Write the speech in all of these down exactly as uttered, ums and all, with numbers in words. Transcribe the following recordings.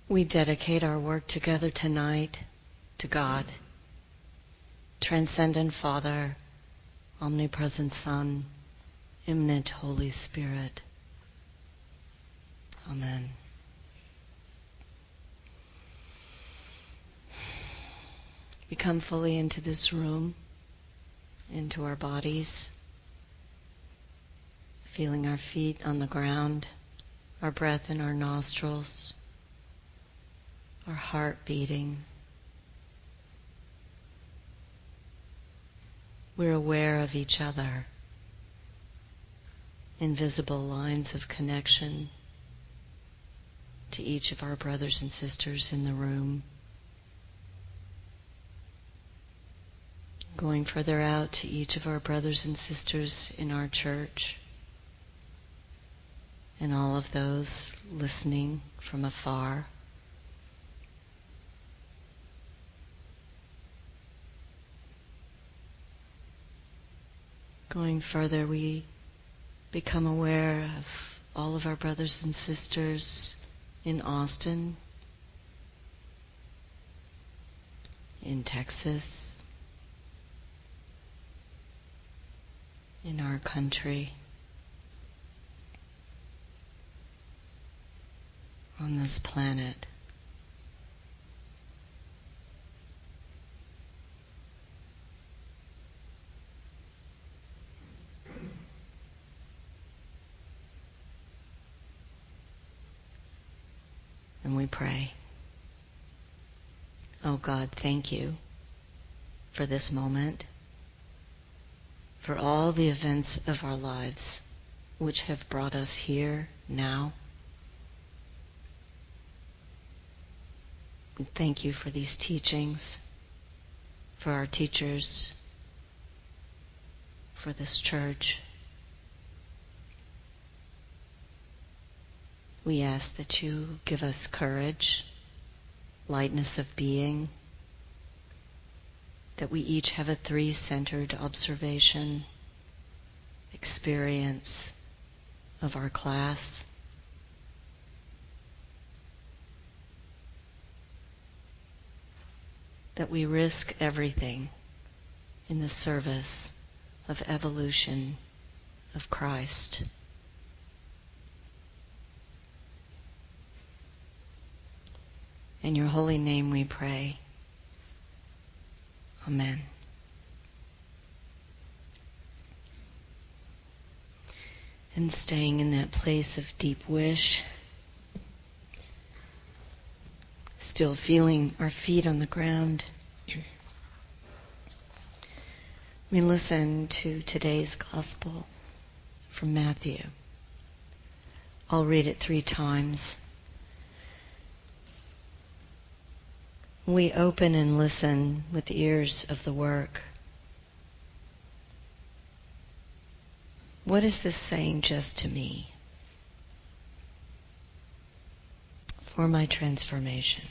We dedicate our work together tonight to God, Transcendent Father, Omnipresent Son, Immanent Holy Spirit. Amen. We come fully into this room, into our bodies, feeling our feet on the ground, our breath in our nostrils, our heart beating. We're aware of each other, invisible lines of connection to each of our brothers and sisters in the room. Going further out to each of our brothers and sisters in our church, and all of those listening from afar. Going further, we become aware of all of our brothers and sisters in Austin, in Texas, in our country, on this planet. And we pray. Oh God, thank you for this moment, for all the events of our lives which have brought us here now. And thank you for these teachings, for our teachers, for this church. We ask that you give us courage, lightness of being, that we each have a three-centered observation, experience of our class. That we risk everything in the service of evolution of Christ. In your holy name we pray. Amen. And staying in that place of deep wish, still feeling our feet on the ground, we listen to today's gospel from Matthew. I'll read it three times. We open and listen with ears of the work. What is this saying just to me? For my transformation.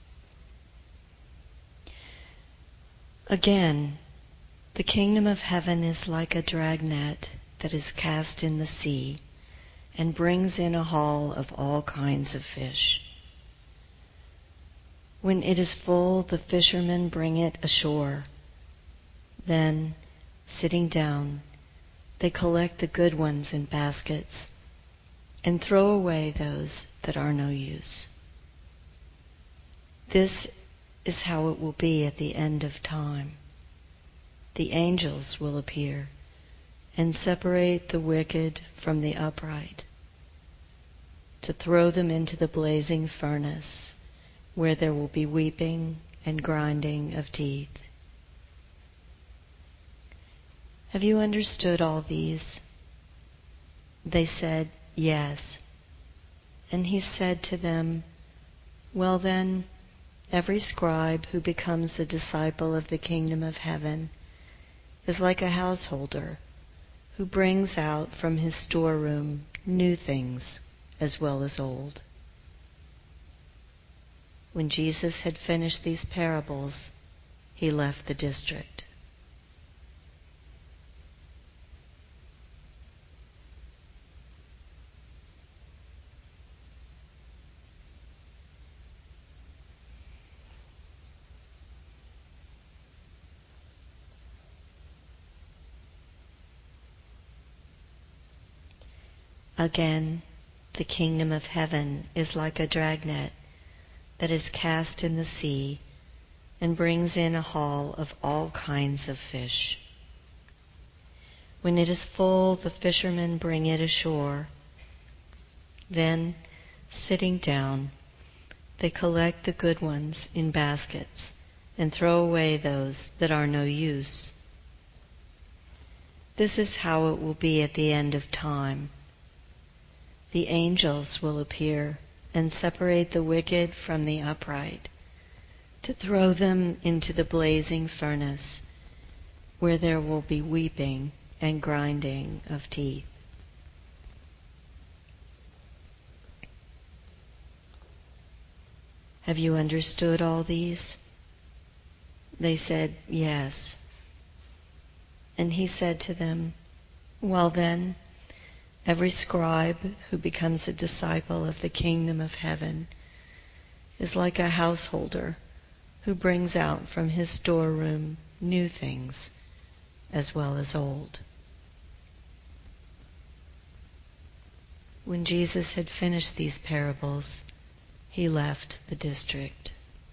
Again, the kingdom of heaven is like a dragnet that is cast in the sea and brings in a haul of all kinds of fish. When it is full, the fishermen bring it ashore. Then, sitting down, they collect the good ones in baskets and throw away those that are no use. This is how it will be at the end of time. The angels will appear and separate the wicked from the upright, to throw them into the blazing furnace, where there will be weeping and grinding of teeth. Have you understood all these? They said, yes. And he said to them, well then, every scribe who becomes a disciple of the kingdom of heaven is like a householder who brings out from his storeroom new things as well as old. When Jesus had finished these parables, he left the district. Again, the kingdom of heaven is like a dragnet that is cast in the sea and brings in a haul of all kinds of fish. When it is full, the fishermen bring it ashore. Then, sitting down, they collect the good ones in baskets and throw away those that are no use. This is how it will be at the end of time. The angels will appear and separate the wicked from the upright, to throw them into the blazing furnace, where there will be weeping and grinding of teeth. Have you understood all these? They said, yes. And he said to them, well then, every scribe who becomes a disciple of the kingdom of heaven is like a householder who brings out from his storeroom new things as well as old. When Jesus had finished these parables, he left the district.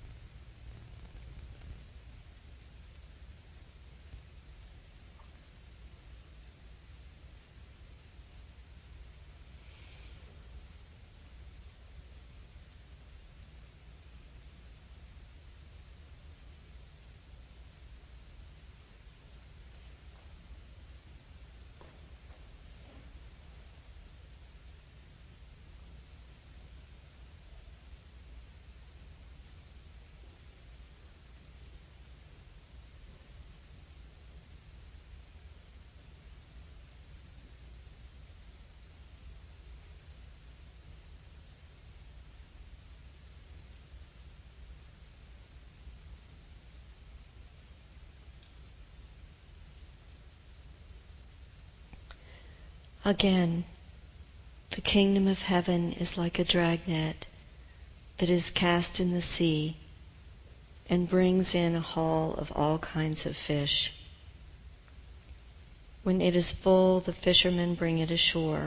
Again, the kingdom of heaven is like a dragnet that is cast in the sea and brings in a haul of all kinds of fish. When it is full, the fishermen bring it ashore.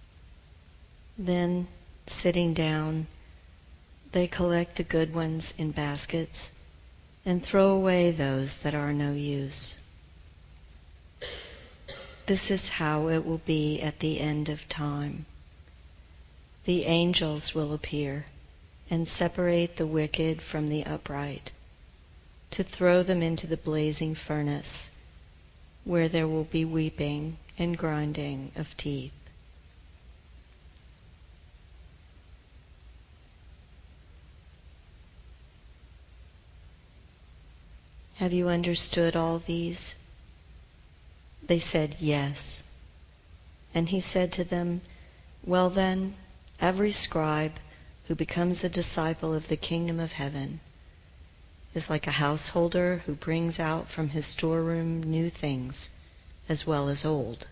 Then, sitting down, they collect the good ones in baskets and throw away those that are no use. This is how it will be at the end of time. The angels will appear and separate the wicked from the upright, to throw them into the blazing furnace, where there will be weeping and grinding of teeth. Have you understood all these? They said, yes. And he said to them, well then, every scribe who becomes a disciple of the kingdom of heaven is like a householder who brings out from his storeroom new things as well as old.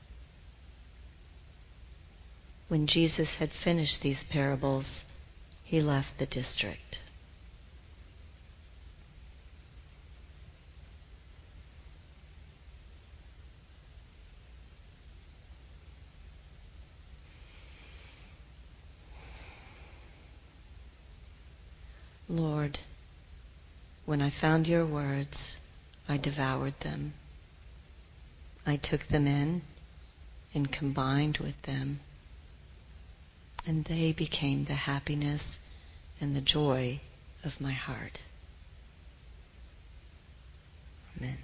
When Jesus had finished these parables, he left the district. Lord, when I found your words, I devoured them. I took them in and combined with them, and they became the happiness and the joy of my heart. Amen.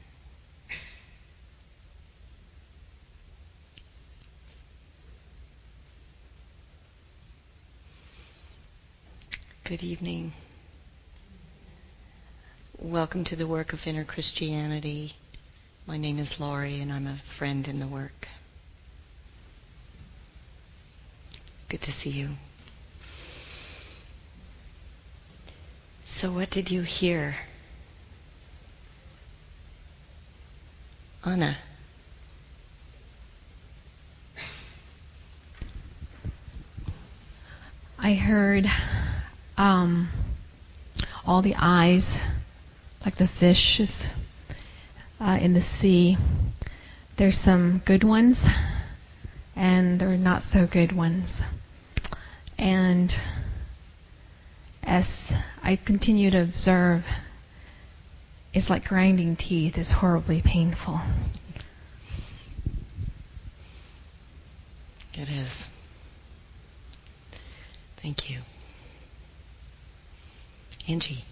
Good evening. Welcome to the work of Inner Christianity. My name is Laurie, and I'm a friend in the work. Good to see you. So what did you hear? Anna. I heard um, all the eyes, like the fishes uh, in the sea. There's some good ones, and there are not so good ones. And as I continue to observe, it's like grinding teeth. It's horribly painful. It is. Thank you. Angie.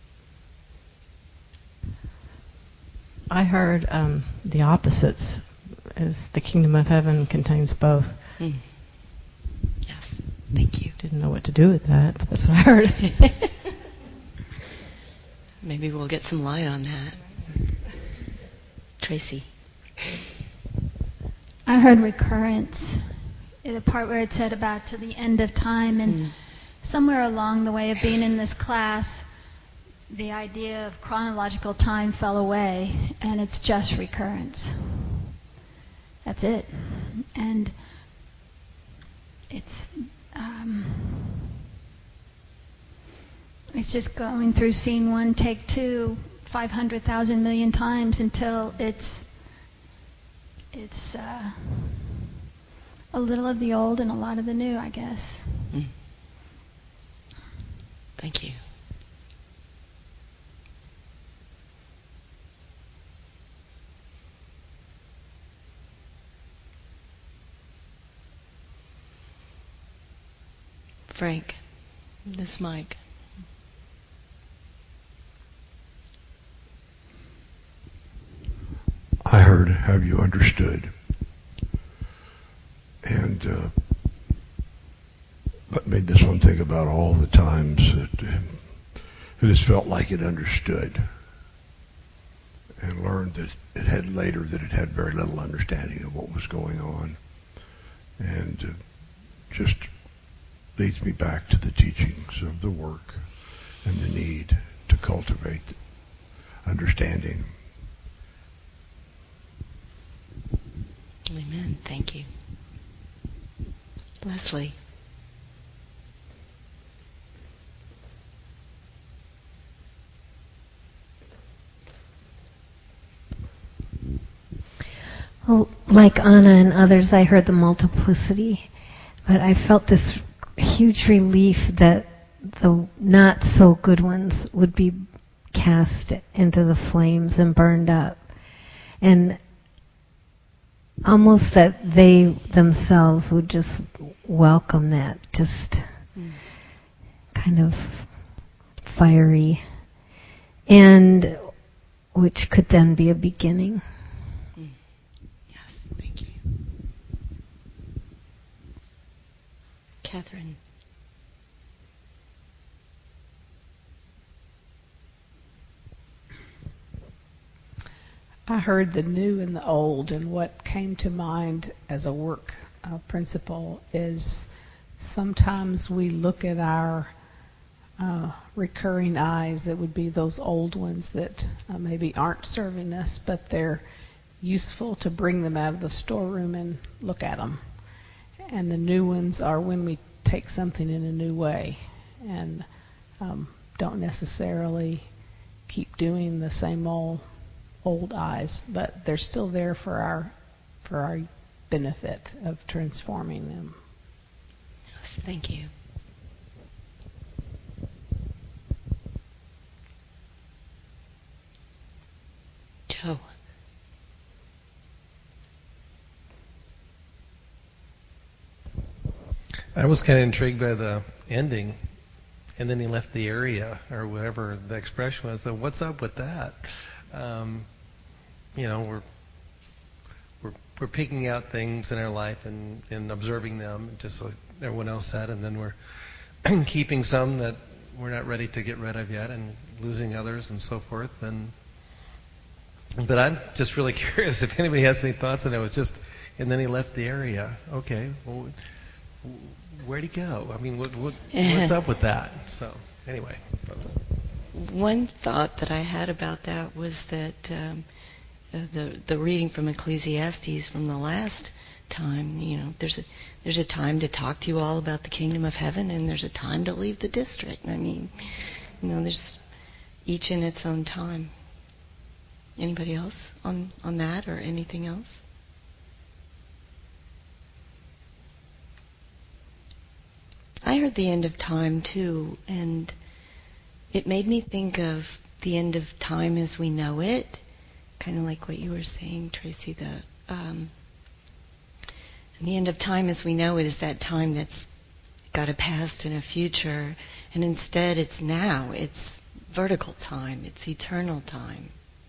I heard um, the opposites, as the kingdom of heaven contains both. Mm. Yes, thank you. Didn't know what to do with that, but that's what I heard. Maybe we'll get some light on that. Tracy. I heard recurrence, the part where it said about to the end of time, and mm. somewhere along the way of being in this class, the idea of chronological time fell away, and it's just recurrence. That's it. And it's um, it's just going through scene one, take two, five hundred thousand million times until it's it's uh, a little of the old and a lot of the new, I guess. Mm. Thank you. Frank, this mic. I heard, have you understood? And uh, what made this one think about all the times that uh, it has felt like it understood, and learned that it had later that it had very little understanding of what was going on. And uh, just leads me back to the teachings of the work and the need to cultivate understanding. Amen. Thank you. Leslie. Well, like Anna and others, I heard the multiplicity, but I felt this huge relief that the not so good ones would be cast into the flames and burned up. And almost that they themselves would just welcome that, just mm. kind of fiery, and which could then be a beginning. Mm. Yes, thank you. Catherine. I heard the new and the old, and what came to mind as a work uh, principle is sometimes we look at our uh, recurring eyes that would be those old ones that uh, maybe aren't serving us, but they're useful to bring them out of the storeroom and look at them. And the new ones are when we take something in a new way and um, don't necessarily keep doing the same old old eyes, but they're still there for our for our benefit of transforming them. Yes, thank you. Joe. I was kind of intrigued by the ending, and then he left the area, or whatever the expression was. So what's up with that? Um, you know, we're we're we're picking out things in our life and, and observing them, just like everyone else said, and then we're keeping some that we're not ready to get rid of yet, and losing others, and so forth. And but I'm just really curious if anybody has any thoughts on it. It was just, and then he left the area. Okay, well, where'd he go? I mean, what, what what's up with that? So anyway. That's... One thought that I had about that was that um, the the reading from Ecclesiastes from the last time, you know, there's a there's a time to talk to you all about the kingdom of heaven, and there's a time to leave the district. I mean, you know, there's each in its own time. Anybody else on, on that or anything else? I heard the end of time too, and it made me think of the end of time as we know it, kind of like what you were saying, Tracy. The um, and the end of time as we know it is that time that's got a past and a future, and instead it's now. It's vertical time. It's eternal time.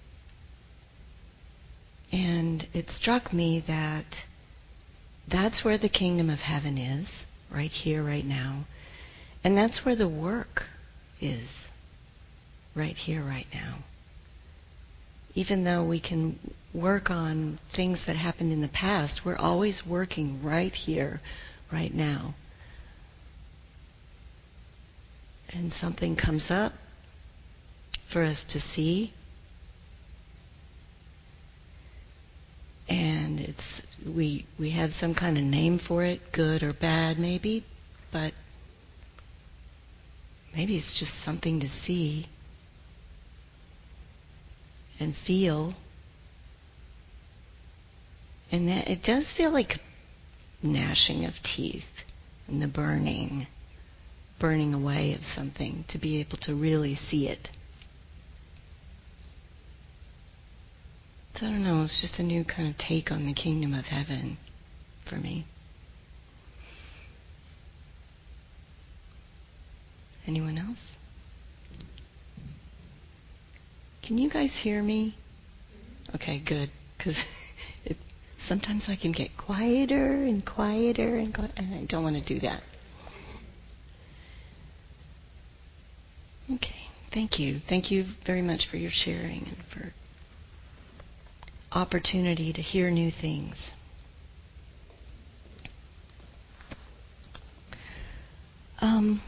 And it struck me that that's where the kingdom of heaven is, right here, right now. And that's where the work is, right here, right now. Even though we can work on things that happened in the past, we're always working right here, right now. And something comes up for us to see, and it's we we have some kind of name for it, good or bad maybe, but maybe it's just something to see and feel. And that it does feel like gnashing of teeth and the burning, burning away of something, to be able to really see it. So I don't know, it's just a new kind of take on the kingdom of heaven for me. Anyone else? Can you guys hear me? Okay, good, because sometimes I can get quieter and quieter, and, qui- and I don't want to do that. Okay, thank you. Thank you very much for your sharing and for opportunity to hear new things. Um,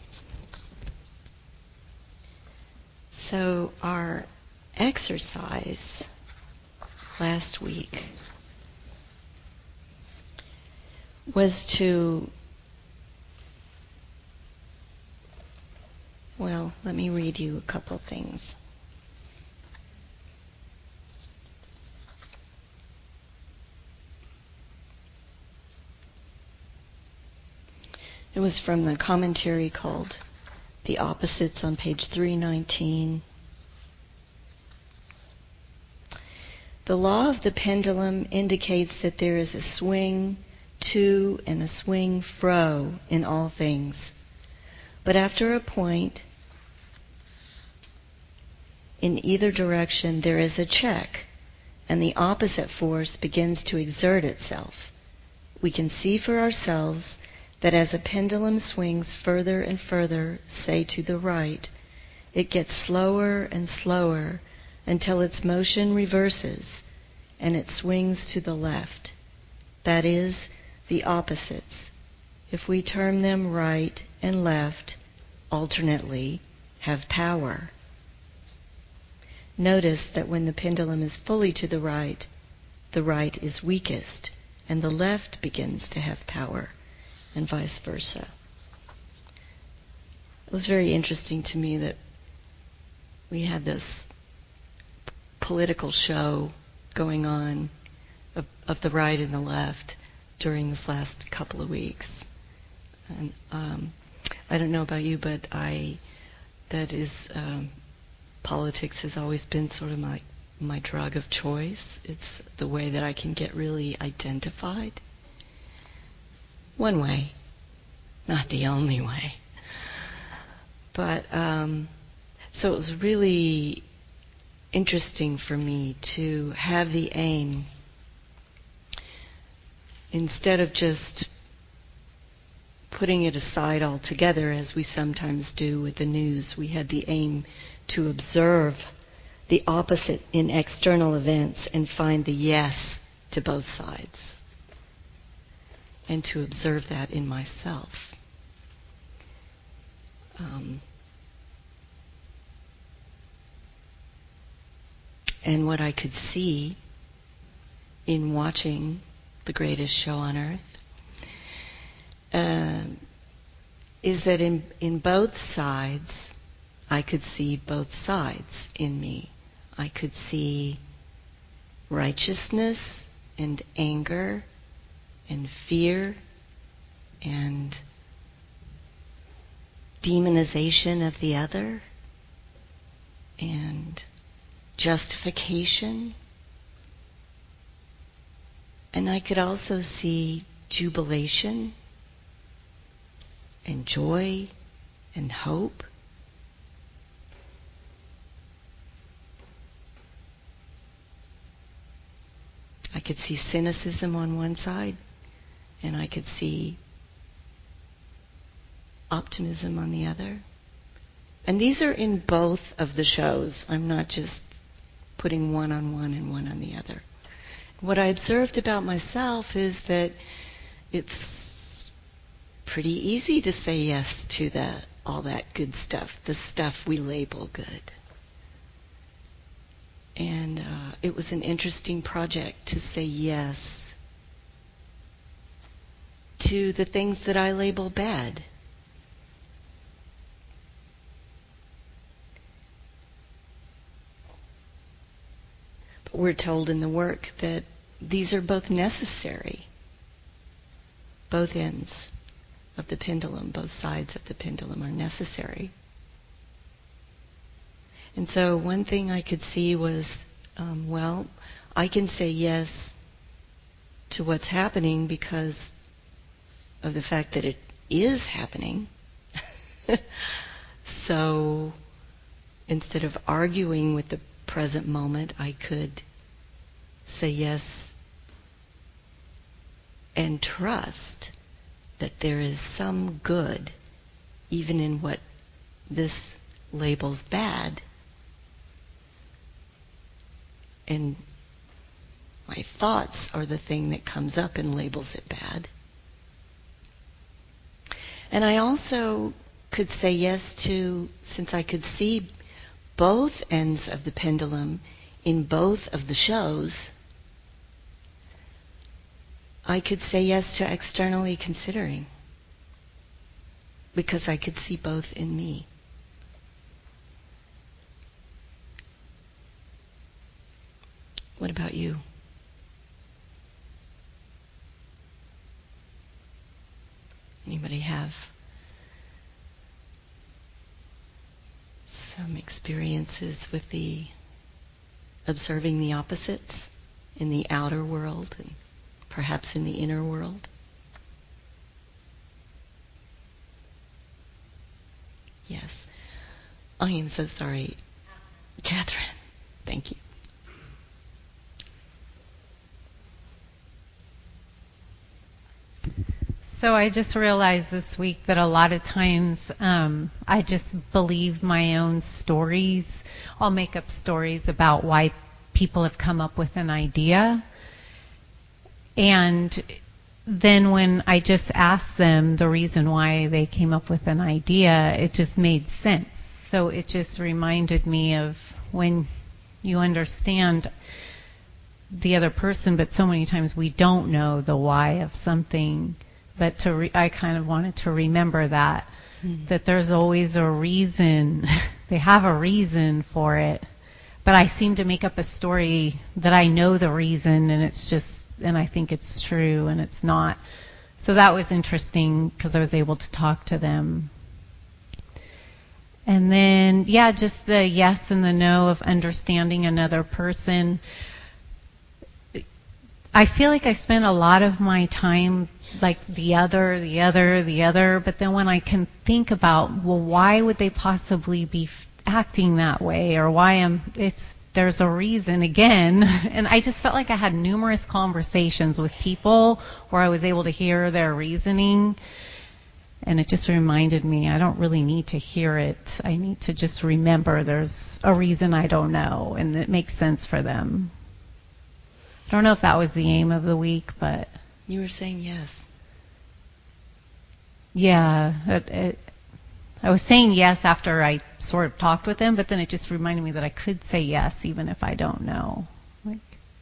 so our exercise last week was to, well, let me read you a couple things. It was from the commentary called The Opposites on page three nineteen. The law of the pendulum indicates that there is a swing to and a swing fro in all things. But after a point, in either direction there is a check, and the opposite force begins to exert itself. We can see for ourselves that as a pendulum swings further and further, say to the right, it gets slower and slower until its motion reverses and it swings to the left. That is, the opposites, if we term them right and left, alternately, have power. Notice that when the pendulum is fully to the right, the right is weakest, and the left begins to have power, and vice versa. It was very interesting to me that we had this political show going on of, of the right and the left during this last couple of weeks. And um, I don't know about you, but I, that is, um, politics has always been sort of my, my drug of choice. It's the way that I can get really identified. One way, not the only way. But, um, so it was really interesting for me to have the aim, instead of just putting it aside altogether, as we sometimes do with the news, we had the aim to observe the opposite in external events and find the yes to both sides, and to observe that in myself. Um, and what I could see in watching The Greatest Show on Earth uh, is that in, in both sides, I could see both sides in me. I could see righteousness and anger and fear and demonization of the other and justification. And I could also see jubilation and joy and hope. I could see cynicism on one side, and I could see optimism on the other. And these are in both of the shows. I'm not just putting one on one and one on the other. What I observed about myself is that it's pretty easy to say yes to that, all that good stuff, the stuff we label good. And uh, it was an interesting project to say yes to the things that I label bad. But we're told in the work that these are both necessary, both ends of the pendulum, both sides of the pendulum are necessary. And so one thing I could see was, um, well, I can say yes to what's happening because of the fact that it is happening. So instead of arguing with the present moment, I could say yes and trust that there is some good even in what this labels bad. And my thoughts are the thing that comes up and labels it bad. And I also could say yes to, since I could see both ends of the pendulum in both of the shows, I could say yes to externally considering, because I could see both in me. What about you? Anybody have some experiences with the observing the opposites in the outer world and perhaps in the inner world? Yes. I am so sorry. Catherine, thank you. So I just realized this week that a lot of times um, I just believe my own stories. I'll make up stories about why people have come up with an idea. And then when I just asked them the reason why they came up with an idea, it just made sense. So it just reminded me of when you understand the other person, but so many times we don't know the why of something. But to re- I kind of wanted to remember that, mm. that there's always a reason. They have a reason for it. But I seem to make up a story that I know the reason, and it's just, and I think it's true, and it's not. So that was interesting because I was able to talk to them. And then, yeah, just the yes and the no of understanding another person. I feel like I spend a lot of my time like the other, the other, the other, but then when I can think about, well, why would they possibly be f- acting that way, or why am it's there's a reason again. And I just felt like I had numerous conversations with people where I was able to hear their reasoning, and it just reminded me I don't really need to hear it. I need to just remember there's a reason I don't know, and it makes sense for them. I don't know if that was the aim of the week, but... You were saying yes. Yeah. It, it, I was saying yes after I sort of talked with them, but then it just reminded me that I could say yes even if I don't know. Like,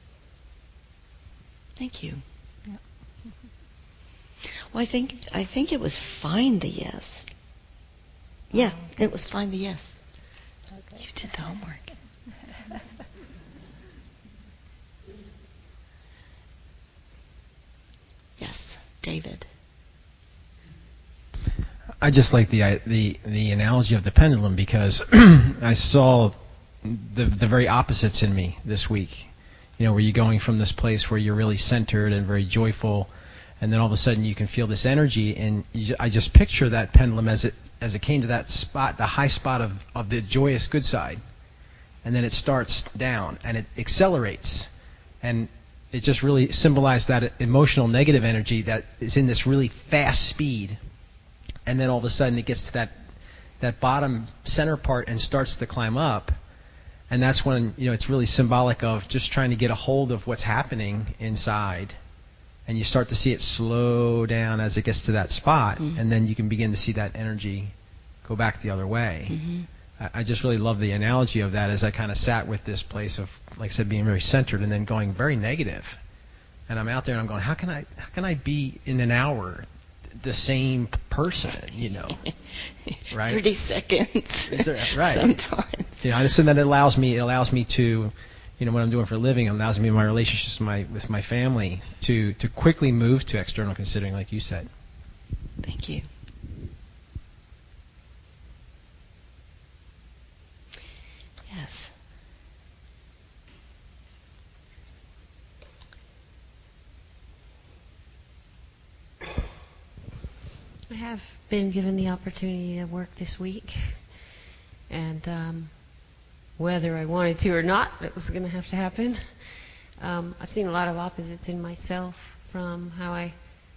Thank you. Yeah. Well, I think I think it was find the yes. Yeah, oh, okay. It was find the yes. Okay. You did the homework. Yes, David. I just like the the the analogy of the pendulum, because I saw the the very opposites in me this week. You know, where you're going from this place where you're really centered and very joyful, and then all of a sudden you can feel this energy, and you, I just picture that pendulum as it as it came to that spot, the high spot of, of the joyous good side, and then it starts down and it accelerates, and it just really symbolized that emotional negative energy that is in this really fast speed, and then all of a sudden it gets to that that bottom center part and starts to climb up. And that's when, you know, it's really symbolic of just trying to get a hold of what's happening inside. And you start to see it slow down as it gets to that spot. Mm-hmm. And then you can begin to see that energy go back the other way. Mm-hmm. I, I just really love the analogy of that as I kind of sat with this place of, like I said, being very centered and then going very negative. And I'm out there and I'm going, how can I, how can I be in an hour the same person, you know, right? thirty seconds. Right. Sometimes. You know, so that it allows me, it allows me to, you know, what I'm doing for a living, it allows me in my relationships with my, with my family to, to quickly move to external considering, like you said. Thank you. Yes. I have been given the opportunity to work this week, and um, whether I wanted to or not, it was going to have to happen. Um, I've seen a lot of opposites in myself, from how I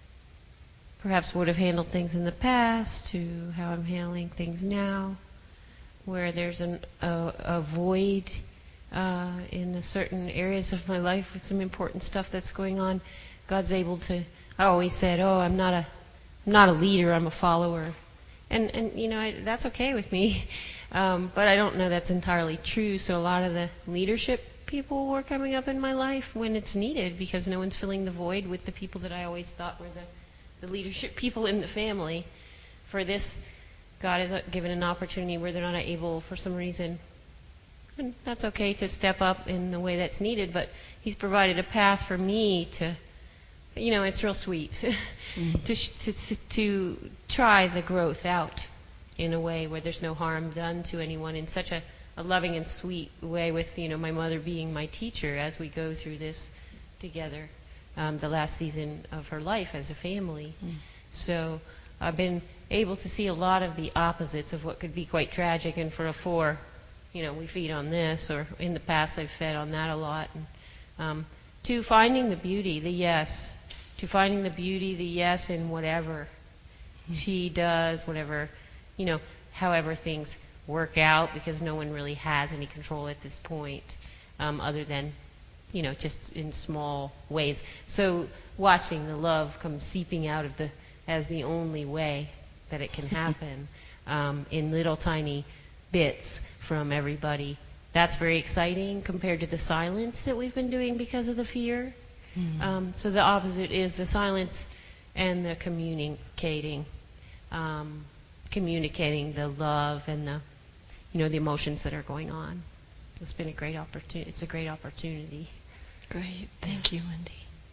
perhaps would have handled things in the past to how I'm handling things now, where there's an, a, a void uh, in certain areas of my life with some important stuff that's going on. God's able to, I always said, oh, I'm not a I'm not a leader, I'm a follower. And, and you know, I, that's okay with me. Um, but I don't know that's entirely true. So a lot of the leadership people were coming up in my life when it's needed, because no one's filling the void with the people that I always thought were the, the leadership people in the family. For this, God has given an opportunity where they're not able for some reason. And that's okay to step up in the way that's needed, but He's provided a path for me to, you know, it's real sweet mm. to, to to try the growth out in a way where there's no harm done to anyone, in such a, a loving and sweet way, with, you know, my mother being my teacher as we go through this together, um, the last season of her life as a family. Mm. So I've been able to see a lot of the opposites of what could be quite tragic, and for a four, you know, we feed on this, or in the past I've fed on that a lot. And, um, to finding the beauty, the yes, to finding the beauty, the yes in whatever mm-hmm. she does, whatever, you know, however things work out, because no one really has any control at this point, um, other than, you know, just in small ways. So watching the love come seeping out of the, as the only way that it can happen, um, in little tiny bits from everybody, that's very exciting compared to the silence that we've been doing because of the fear. Mm-hmm. Um, so the opposite is the silence and the communicating, um, communicating the love and the, you know, the emotions that are going on. It's been a great opportunity. It's a great opportunity. Great, thank you, Wendy.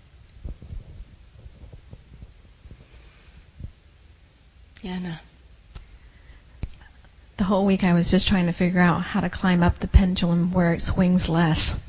Anna. The whole week I was just trying to figure out how to climb up the pendulum where it swings less.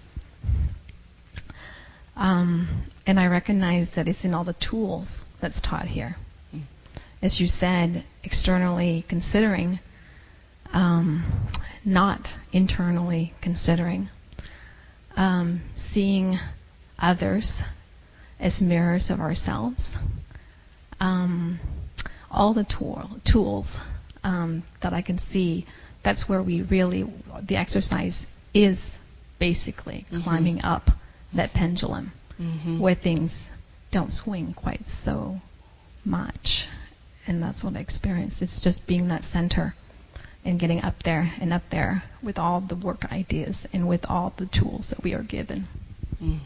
Um, and I recognize that it's in all the tools that's taught here. Mm. As you said, externally considering, um, not internally considering. Um, seeing others as mirrors of ourselves. Um, all the tool, tools um, that I can see, that's where we really, the exercise is basically mm-hmm. climbing up that pendulum, mm-hmm. where things don't swing quite so much. And that's what I experienced. It's just being that center and getting up there and up there with all the work ideas and with all the tools that we are given. Mm.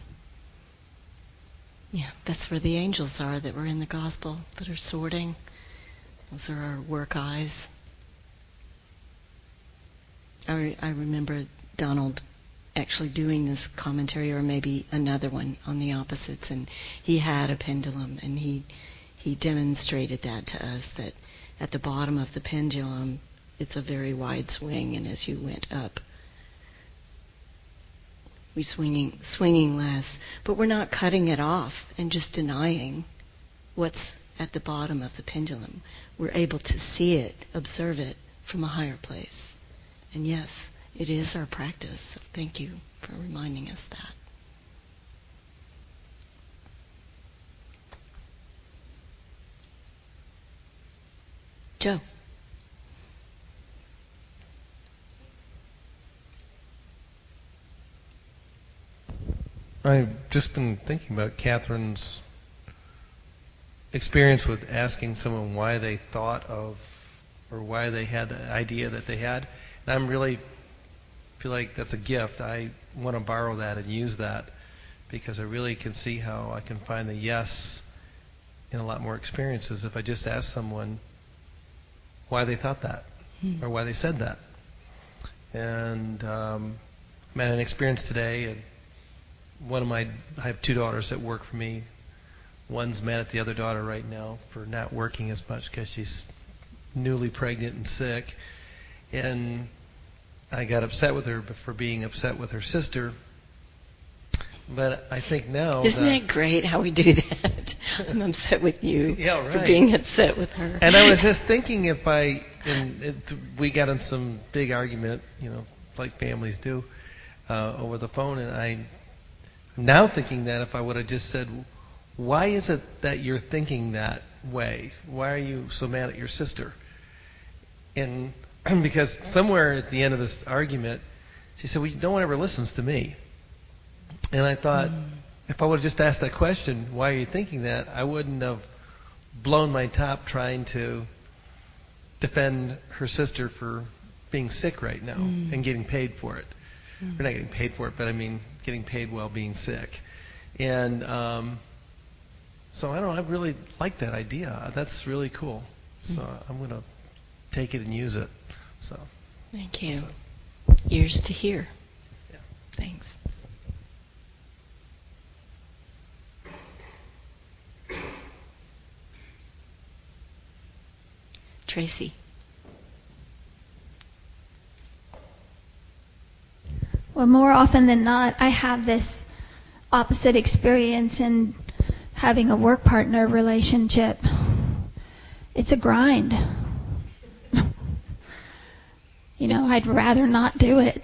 Yeah, that's where the angels are that were in the gospel, that are sorting. Those are our work eyes. I, re- I remember Donald actually doing this commentary, or maybe another one on the opposites, and he had a pendulum, and he he demonstrated that to us, that at the bottom of the pendulum, it's a very wide swing, and as you went up, we're swinging, swinging less. But we're not cutting it off and just denying what's at the bottom of the pendulum. We're able to see it, observe it from a higher place. And yes, it is our practice. So thank you for reminding us that. Joe. I've just been thinking about Catherine's experience with asking someone why they thought of or why they had the idea that they had. And I'm really feel like that's a gift. I want to borrow that and use that because I really can see how I can find the yes in a lot more experiences if I just ask someone why they thought that hmm. or why they said that. And um, I had an experience today, and one of my, I have two daughters that work for me. One's mad at the other daughter right now for not working as much because she's newly pregnant and sick. And I got upset with her for being upset with her sister. But I think now... Isn't that, that great how we do that? I'm upset with you yeah, right. for being upset with her. And I was just thinking if I... And it, we got in some big argument, you know, like families do, uh, over the phone. And I'm now thinking that if I would have just said, why is it that you're thinking that way? Why are you so mad at your sister? And because somewhere at the end of this argument, she said, well, no one ever listens to me. And I thought, mm. if I would have just asked that question, why are you thinking that, I wouldn't have blown my top trying to defend her sister for being sick right now mm. and getting paid for it. Mm. We're not getting paid for it, but I mean getting paid while being sick. And um, so I don't know, I really like that idea. That's really cool. So mm. I'm going to take it and use it. So thank you. Ears to hear. Yeah. Thanks. Tracy. Well, more often than not, I have this opposite experience in having a work partner relationship. It's a grind. You know, I'd rather not do it.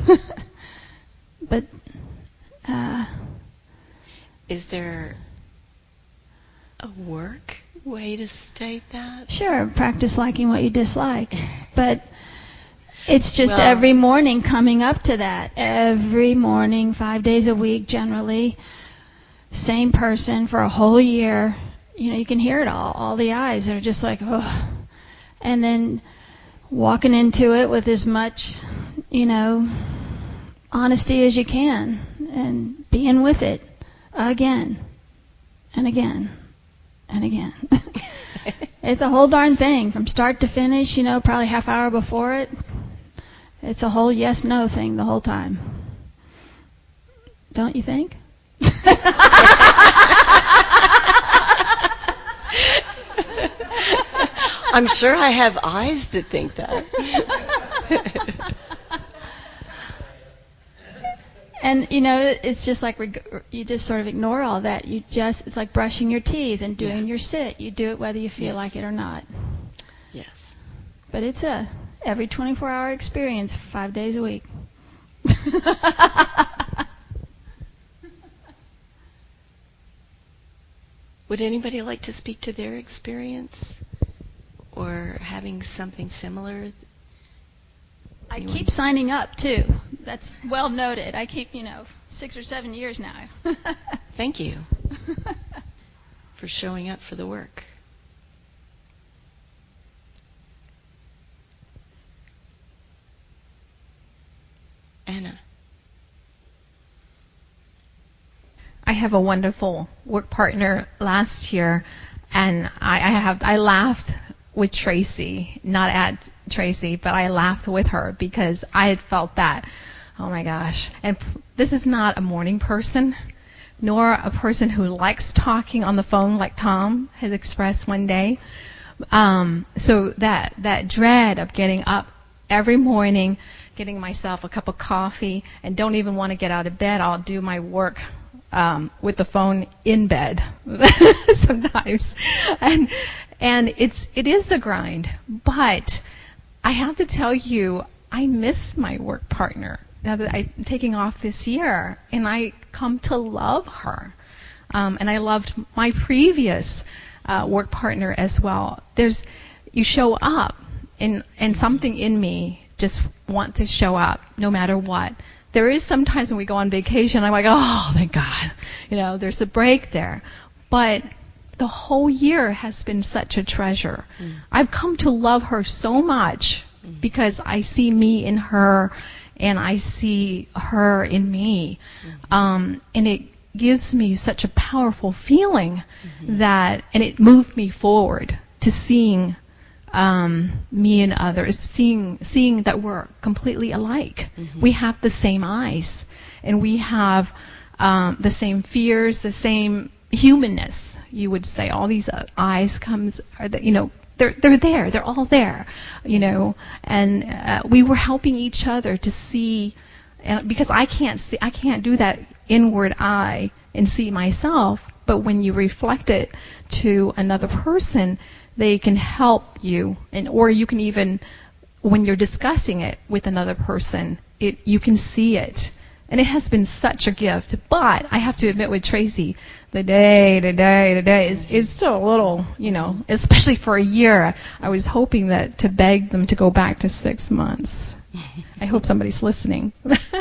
But uh, is there a work way to state that? Sure, practice liking what you dislike. But it's just well, every morning coming up to that. Every morning, five days a week generally. Same person for a whole year. You know, you can hear it all. All the eyes are just like, ugh. And then walking into it with as much, you know, honesty as you can and being with it again and again and again. It's a whole darn thing from start to finish, you know, probably half hour before it. It's a whole yes-no thing the whole time. Don't you think? I'm sure I have eyes that think that. And, you know, it's just like you just sort of ignore all that. You just, it's like brushing your teeth and doing yeah. your sit. You do it whether you feel yes. like it or not. Yes. But it's a every twenty-four hour experience, five days a week. Would anybody like to speak to their experience or having something similar? I Anyone? keep signing up, too. That's well noted. I keep, you know, six or seven years now. Thank you for showing up for the work. Anna. I have a wonderful work partner last year, and I, I have I laughed with Tracy, not at Tracy, but I laughed with her because I had felt that. Oh my gosh. And p- this is not a morning person, nor a person who likes talking on the phone like Tom has expressed one day. Um, so that that dread of getting up every morning, getting myself a cup of coffee, and don't even want to get out of bed. I'll do my work um, with the phone in bed sometimes, and and it's it is a grind. But I have to tell you, I miss my work partner now that I'm taking off this year, and I come to love her, um, and I loved my previous uh, work partner as well. There's you show up, and and something in me just want to show up no matter what. There is sometimes when we go on vacation, I'm like, oh, thank God, you know, there's a break there. But the whole year has been such a treasure. Mm. I've come to love her so much mm. because I see me in her, and I see her in me, mm-hmm. um, and it gives me such a powerful feeling mm-hmm. that, and it moved me forward to seeing Um, me and others, seeing seeing that we're completely alike. Mm-hmm. We have the same eyes, and we have um, the same fears, the same humanness. You would say all these uh, eyes comes, are the, you know, they're they're there, they're all there, you yes. know. And uh, we were helping each other to see, and because I can't see, I can't do that inward eye and see myself. But when you reflect it to another person, they can help you, and or you can even, when you're discussing it with another person, it you can see it, and it has been such a gift. But I have to admit, with Tracy, the day, the day, the day is is still a little, you know, especially for a year. I was hoping that to beg them to go back to six months. I hope somebody's listening.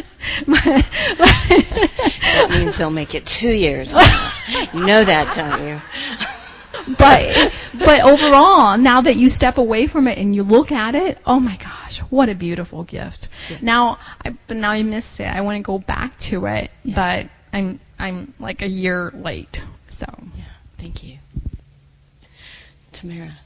That means they'll make it two years. You know that, don't you? But but overall, now that you step away from it and you look at it, oh my gosh, what a beautiful gift. Yeah. Now, I, but now I miss it. I want to go back to it, yeah. but I'm I'm like a year late. So yeah, thank you, Tamara.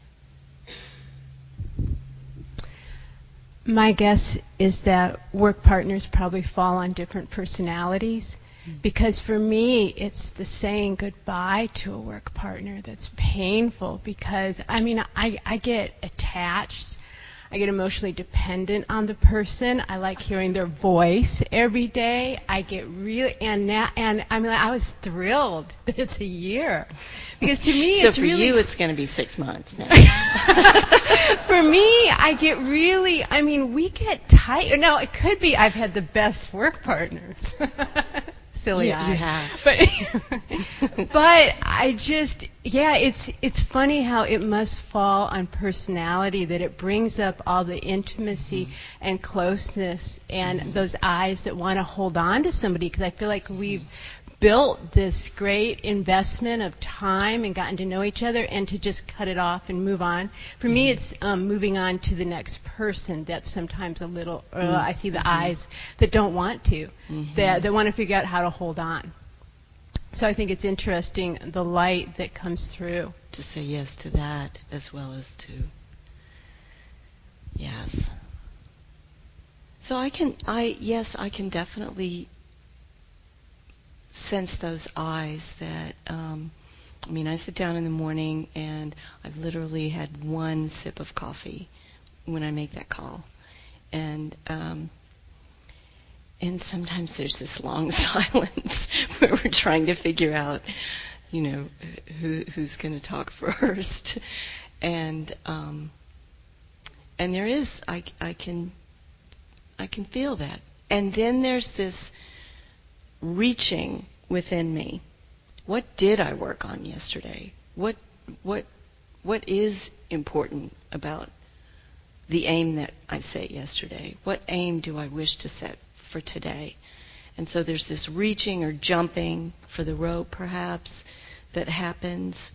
My guess is that work partners probably fall on different personalities. Because for me, it's the saying goodbye to a work partner that's painful, because, I mean, I, I get attached. I get emotionally dependent on the person. I like hearing their voice every day. I get really, and now, and I mean, I was thrilled that it's a year. Because to me, so it's really... So for you, it's going to be six months now. For me, I get really, I mean, we get tight. No, it could be I've had the best work partners. Silly yeah, eye. You have. But, but I just, yeah, it's it's funny how it must fall on personality, that it brings up all the intimacy mm-hmm. and closeness and mm-hmm. those eyes that want to hold on to somebody, because I feel like we've built this great investment of time and gotten to know each other, and to just cut it off and move on. For mm-hmm. me, it's um, moving on to the next person that's sometimes a little, or mm-hmm. I see the mm-hmm. eyes that don't want to, mm-hmm. that, that want to figure out how to hold on. So I think it's interesting, the light that comes through. To say yes to that as well as to yes. So I can, I yes, I can definitely sense those eyes that, um, I mean, I sit down in the morning and I've literally had one sip of coffee when I make that call. And, um, and sometimes there's this long silence where we're trying to figure out, you know, who, who's going to talk first. And, um, and there is, I, I can, I can feel that. And then there's this reaching within me. What did I work on yesterday? What what what is important about the aim that I set yesterday? What aim do I wish to set for today? And so there's this reaching or jumping for the rope, perhaps, that happens.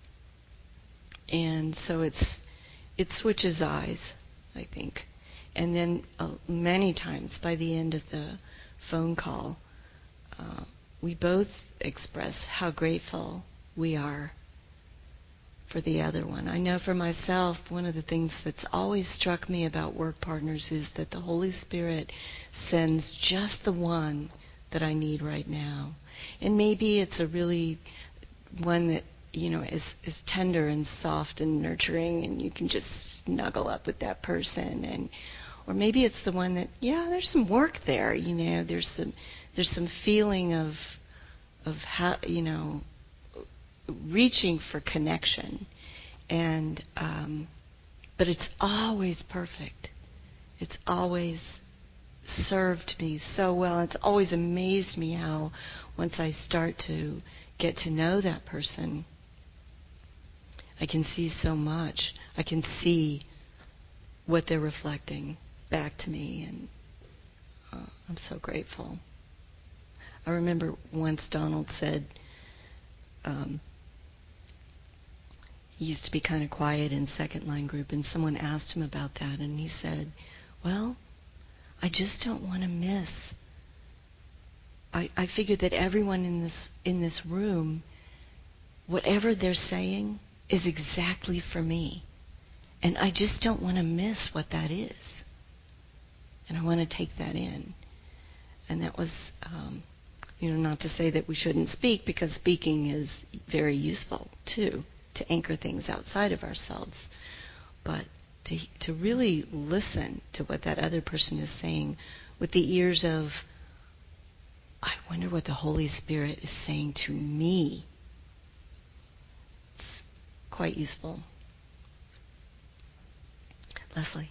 And so it's it switches eyes, I think. And then uh, many times by the end of the phone call, Uh, we both express how grateful we are for the other one. I know for myself, one of the things that's always struck me about work partners is that the Holy Spirit sends just the one that I need right now. And maybe it's a really one that you know, is, is tender and soft and nurturing, and you can just snuggle up with that person. And or maybe it's the one that, yeah, there's some work there, you know, there's some there's some feeling of of how, you know, reaching for connection. And um, but it's always perfect. It's always served me so well. It's always amazed me how once I start to get to know that person, I can see so much. I can see what they're reflecting back to me, and uh, I'm so grateful. I remember once Donald said, um, he used to be kind of quiet in second line group, and someone asked him about that, and he said, well, I just don't want to miss. I, I figure that everyone in this in this room, whatever they're saying, is exactly for me. And I just don't want to miss what that is. And I want to take that in. And that was, um, you know, not to say that we shouldn't speak, because speaking is very useful, too, to anchor things outside of ourselves. But to to really listen to what that other person is saying with the ears of, I wonder what the Holy Spirit is saying to me. It's quite useful. Leslie.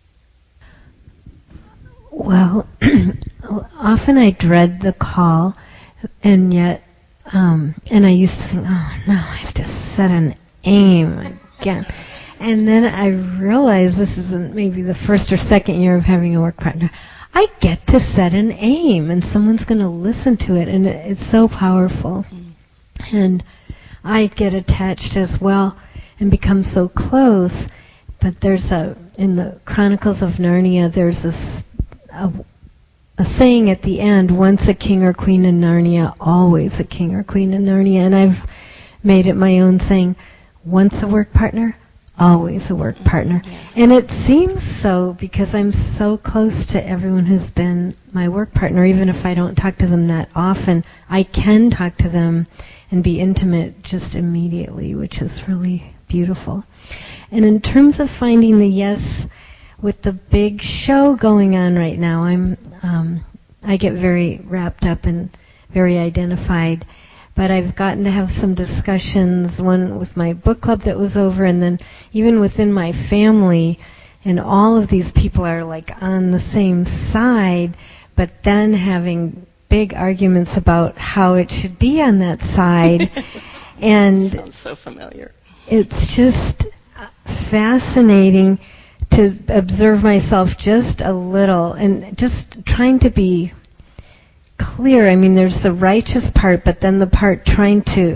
Well, often I dread the call, and yet, um, and I used to think, oh no, I have to set an aim again. And then I realized, this isn't maybe the first or second year of having a work partner, I get to set an aim, and someone's going to listen to it, and it's so powerful. Mm. And I get attached as well and become so close. But there's a, in the Chronicles of Narnia, there's this, a, a saying at the end, once a king or queen in Narnia, always a king or queen in Narnia. And I've made it my own thing. Once a work partner, always a work partner. Yes. And it seems so because I'm so close to everyone who's been my work partner. Even if I don't talk to them that often, I can talk to them and be intimate just immediately, which is really beautiful. And in terms of finding the yes, with the big show going on right now, I'm um, I get very wrapped up and very identified. But I've gotten to have some discussions, one with my book club that was over, and then even within my family, and all of these people are like on the same side, but then having big arguments about how it should be on that side. And sounds so familiar. It's just fascinating to observe myself just a little and just trying to be clear. I mean, there's the righteous part, but then the part trying to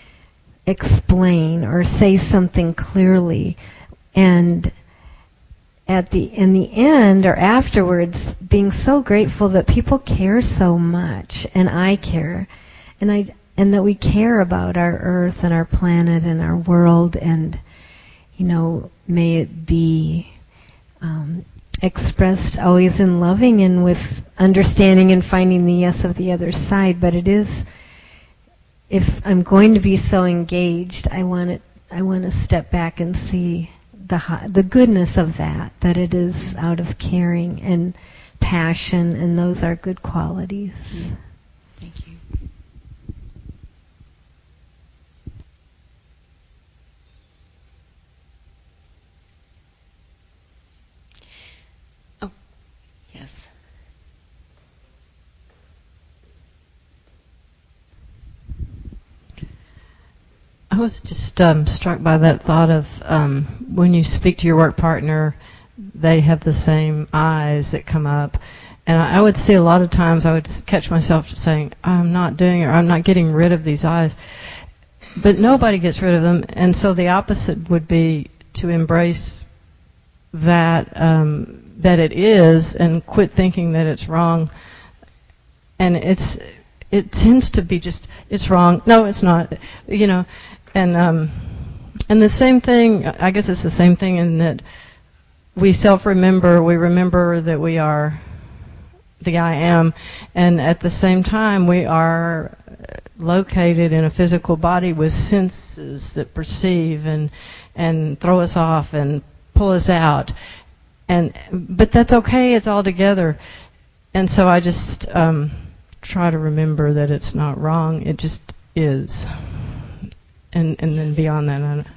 explain or say something clearly. And at the in the end or afterwards, being so grateful that people care so much, and I care, and I and that we care about our earth and our planet and our world, and you know, may it be um, expressed always in loving and with understanding and finding the yes of the other side. But it is, if I'm going to be so engaged, I want it. I want to step back and see the the goodness of that. That it is out of caring and passion, and those are good qualities. Mm-hmm. Thank you. Oh, yes. I was just um, struck by that thought of um, when you speak to your work partner, they have the same eyes that come up. And I, I would see a lot of times I would catch myself saying, I'm not doing it, or I'm not getting rid of these eyes. But nobody gets rid of them. And so the opposite would be to embrace that, um, that it is, and quit thinking that it's wrong. And it's, it tends to be just, it's wrong. No, it's not. You know, and um, and the same thing, I guess it's the same thing in that we self-remember, we remember that we are the I am, and at the same time we are located in a physical body with senses that perceive and and throw us off and pull us out. And but that's okay. It's all together. And so I just um, try to remember that it's not wrong. It just is. And and then beyond that, I,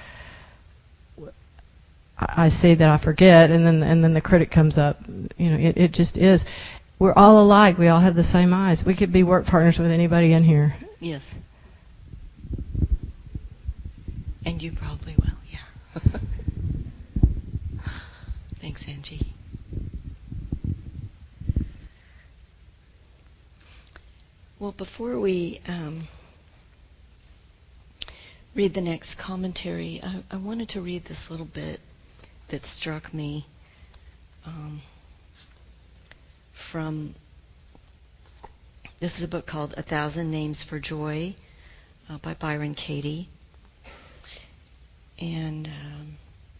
I say that I forget, and then and then the critic comes up. You know, it, it just is. We're all alike. We all have the same eyes. We could be work partners with anybody in here. Yes. And you probably will, yeah. Thanks, Angie. Well, before we um, read the next commentary, I, I wanted to read this little bit that struck me um, from, this is a book called A Thousand Names for Joy uh, by Byron Katie. And um,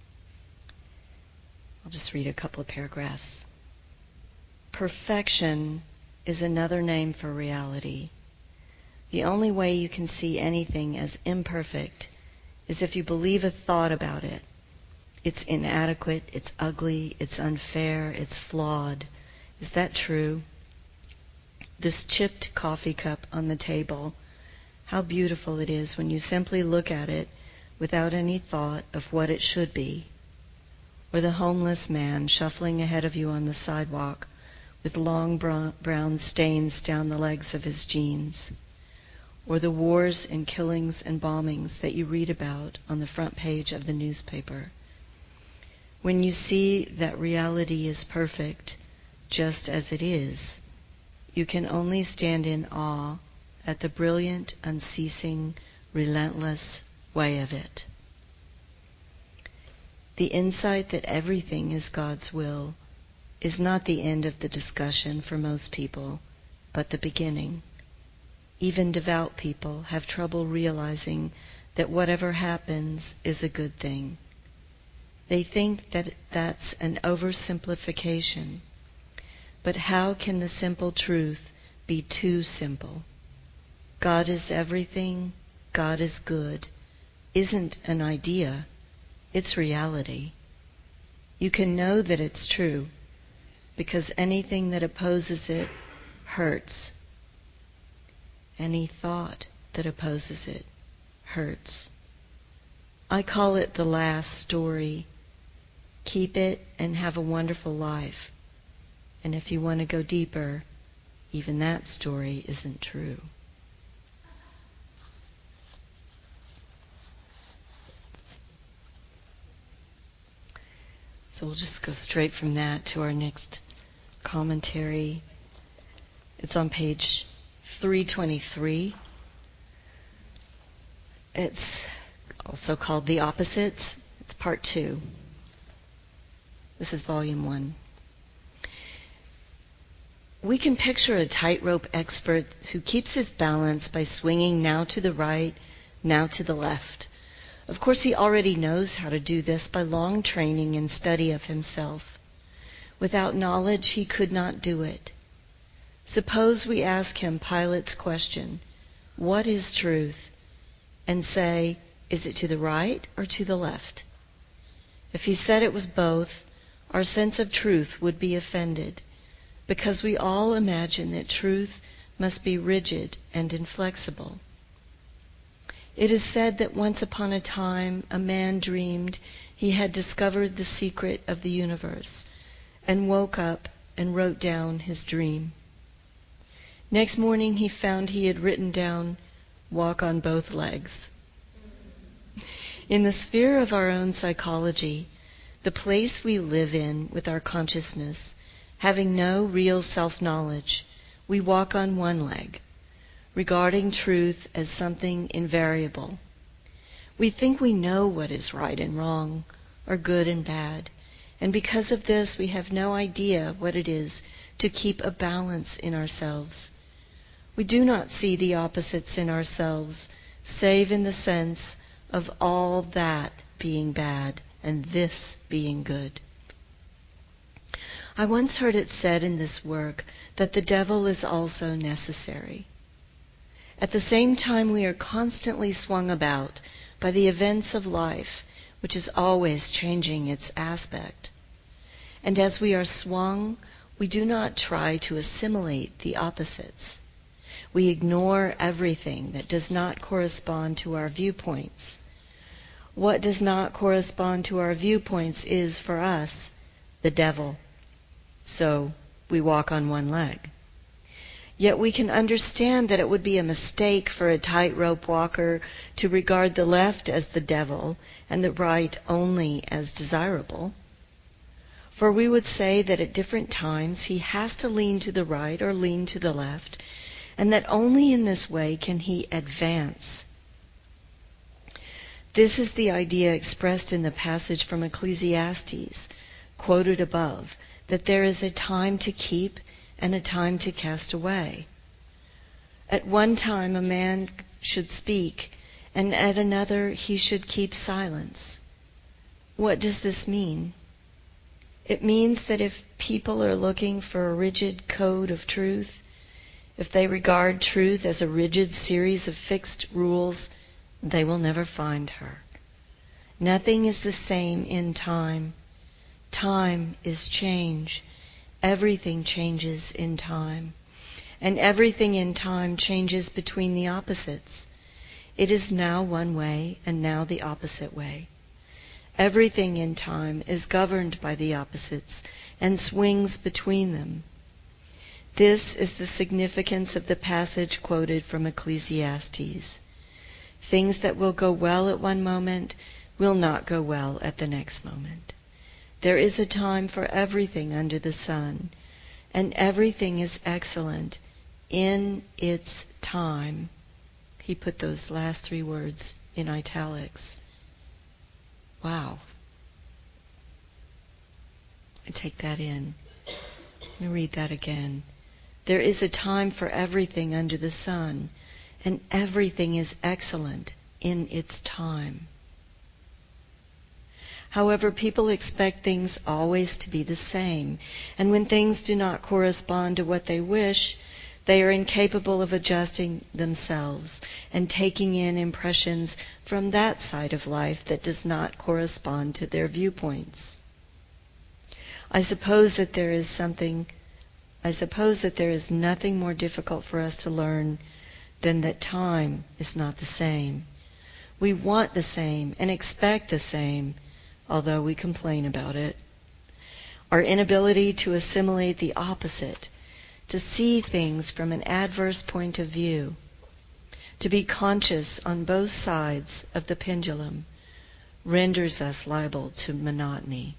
I'll just read a couple of paragraphs. Perfection is another name for reality. The only way you can see anything as imperfect is if you believe a thought about it. It's inadequate, it's ugly, it's unfair, it's flawed. Is that true? This chipped coffee cup on the table, how beautiful it is when you simply look at it without any thought of what it should be. Or the homeless man shuffling ahead of you on the sidewalk with long brown stains down the legs of his jeans. Or the wars and killings and bombings that you read about on the front page of the newspaper. When you see that reality is perfect, just as it is, you can only stand in awe at the brilliant, unceasing, relentless way of it. The insight that everything is God's will is not the end of the discussion for most people, but the beginning. Even devout people have trouble realizing that whatever happens is a good thing. They think that that's an oversimplification. But how can the simple truth be too simple? God is everything, God is good, isn't an idea, it's reality. You can know that it's true, because anything that opposes it hurts. Any thought that opposes it hurts. I call it the last story. Keep it and have a wonderful life. And if you want to go deeper, even that story isn't true. So we'll just go straight from that to our next commentary. It's on page three twenty-three. It's also called The Opposites. It's part two. This is volume one. We can picture a tightrope expert who keeps his balance by swinging now to the right, now to the left. Of course, he already knows how to do this by long training and study of himself. Without knowledge, he could not do it. Suppose we ask him Pilate's question, what is truth? And say, is it to the right or to the left? If he said it was both, our sense of truth would be offended, because we all imagine that truth must be rigid and inflexible. It is said that once upon a time a man dreamed he had discovered the secret of the universe and woke up and wrote down his dream. Next morning he found he had written down, walk on both legs. In the sphere of our own psychology, the place we live in with our consciousness, having no real self-knowledge, we walk on one leg, regarding truth as something invariable. We think we know what is right and wrong, or good and bad, and because of this we have no idea what it is to keep a balance in ourselves. We do not see the opposites in ourselves, save in the sense of all that being bad and this being good. I once heard it said in this work that the devil is also necessary. At the same time, we are constantly swung about by the events of life, which is always changing its aspect. And as we are swung, we do not try to assimilate the opposites. We ignore everything that does not correspond to our viewpoints. What does not correspond to our viewpoints is, for us, the devil. So we walk on one leg. Yet we can understand that it would be a mistake for a tightrope walker to regard the left as the devil and the right only as desirable. For we would say that at different times he has to lean to the right or lean to the left, and that only in this way can he advance. This is the idea expressed in the passage from Ecclesiastes, quoted above, that there is a time to keep and a time to cast away. At one time a man should speak, and at another he should keep silence. What does this mean? It means that if people are looking for a rigid code of truth, if they regard truth as a rigid series of fixed rules, they will never find her. Nothing is the same in time. Time is change. Everything changes in time. And everything in time changes between the opposites. It is now one way and now the opposite way. Everything in time is governed by the opposites and swings between them. This is the significance of the passage quoted from Ecclesiastes. Things that will go well at one moment will not go well at the next moment. There is a time for everything under the sun, and everything is excellent in its time. He put those last three words in italics. Wow. I take that in. Let me read that again. There is a time for everything under the sun, and everything is excellent in its time. However, people expect things always to be the same, and when things do not correspond to what they wish, they are incapable of adjusting themselves and taking in impressions from that side of life that does not correspond to their viewpoints. I suppose that there is something, I suppose that there is nothing more difficult for us to learn than that time is not the same. We want the same and expect the same, although we complain about it. Our inability to assimilate the opposite, to see things from an adverse point of view, to be conscious on both sides of the pendulum, renders us liable to monotony.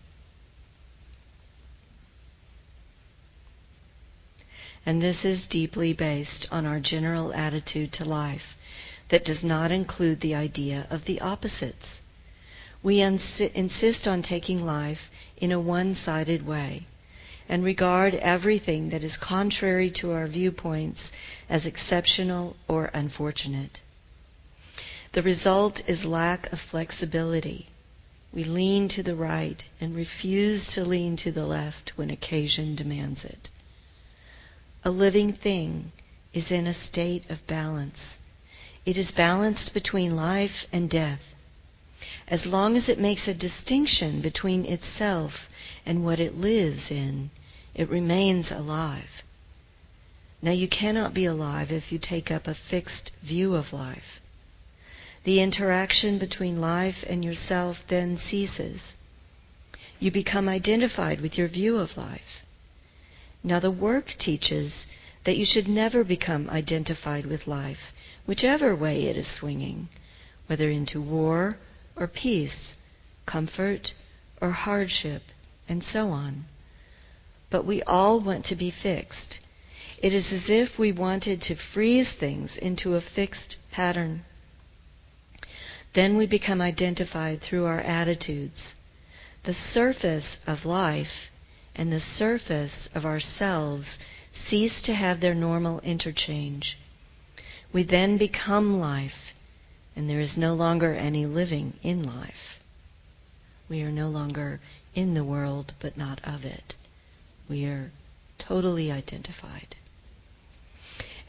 And this is deeply based on our general attitude to life that does not include the idea of the opposites. We insi- insist on taking life in a one-sided way and regard everything that is contrary to our viewpoints as exceptional or unfortunate. The result is lack of flexibility. We lean to the right and refuse to lean to the left when occasion demands it. A living thing is in a state of balance. It is balanced between life and death. As long as it makes a distinction between itself and what it lives in, it remains alive. Now, you cannot be alive if you take up a fixed view of life. The interaction between life and yourself then ceases. You become identified with your view of life. Now, the work teaches that you should never become identified with life, whichever way it is swinging, whether into war or peace, comfort or hardship, and so on. But we all want to be fixed. It is as if we wanted to freeze things into a fixed pattern. Then we become identified through our attitudes. The surface of life and the surface of ourselves cease to have their normal interchange. We then become life, and there is no longer any living in life. We are no longer in the world, but not of it. We are totally identified.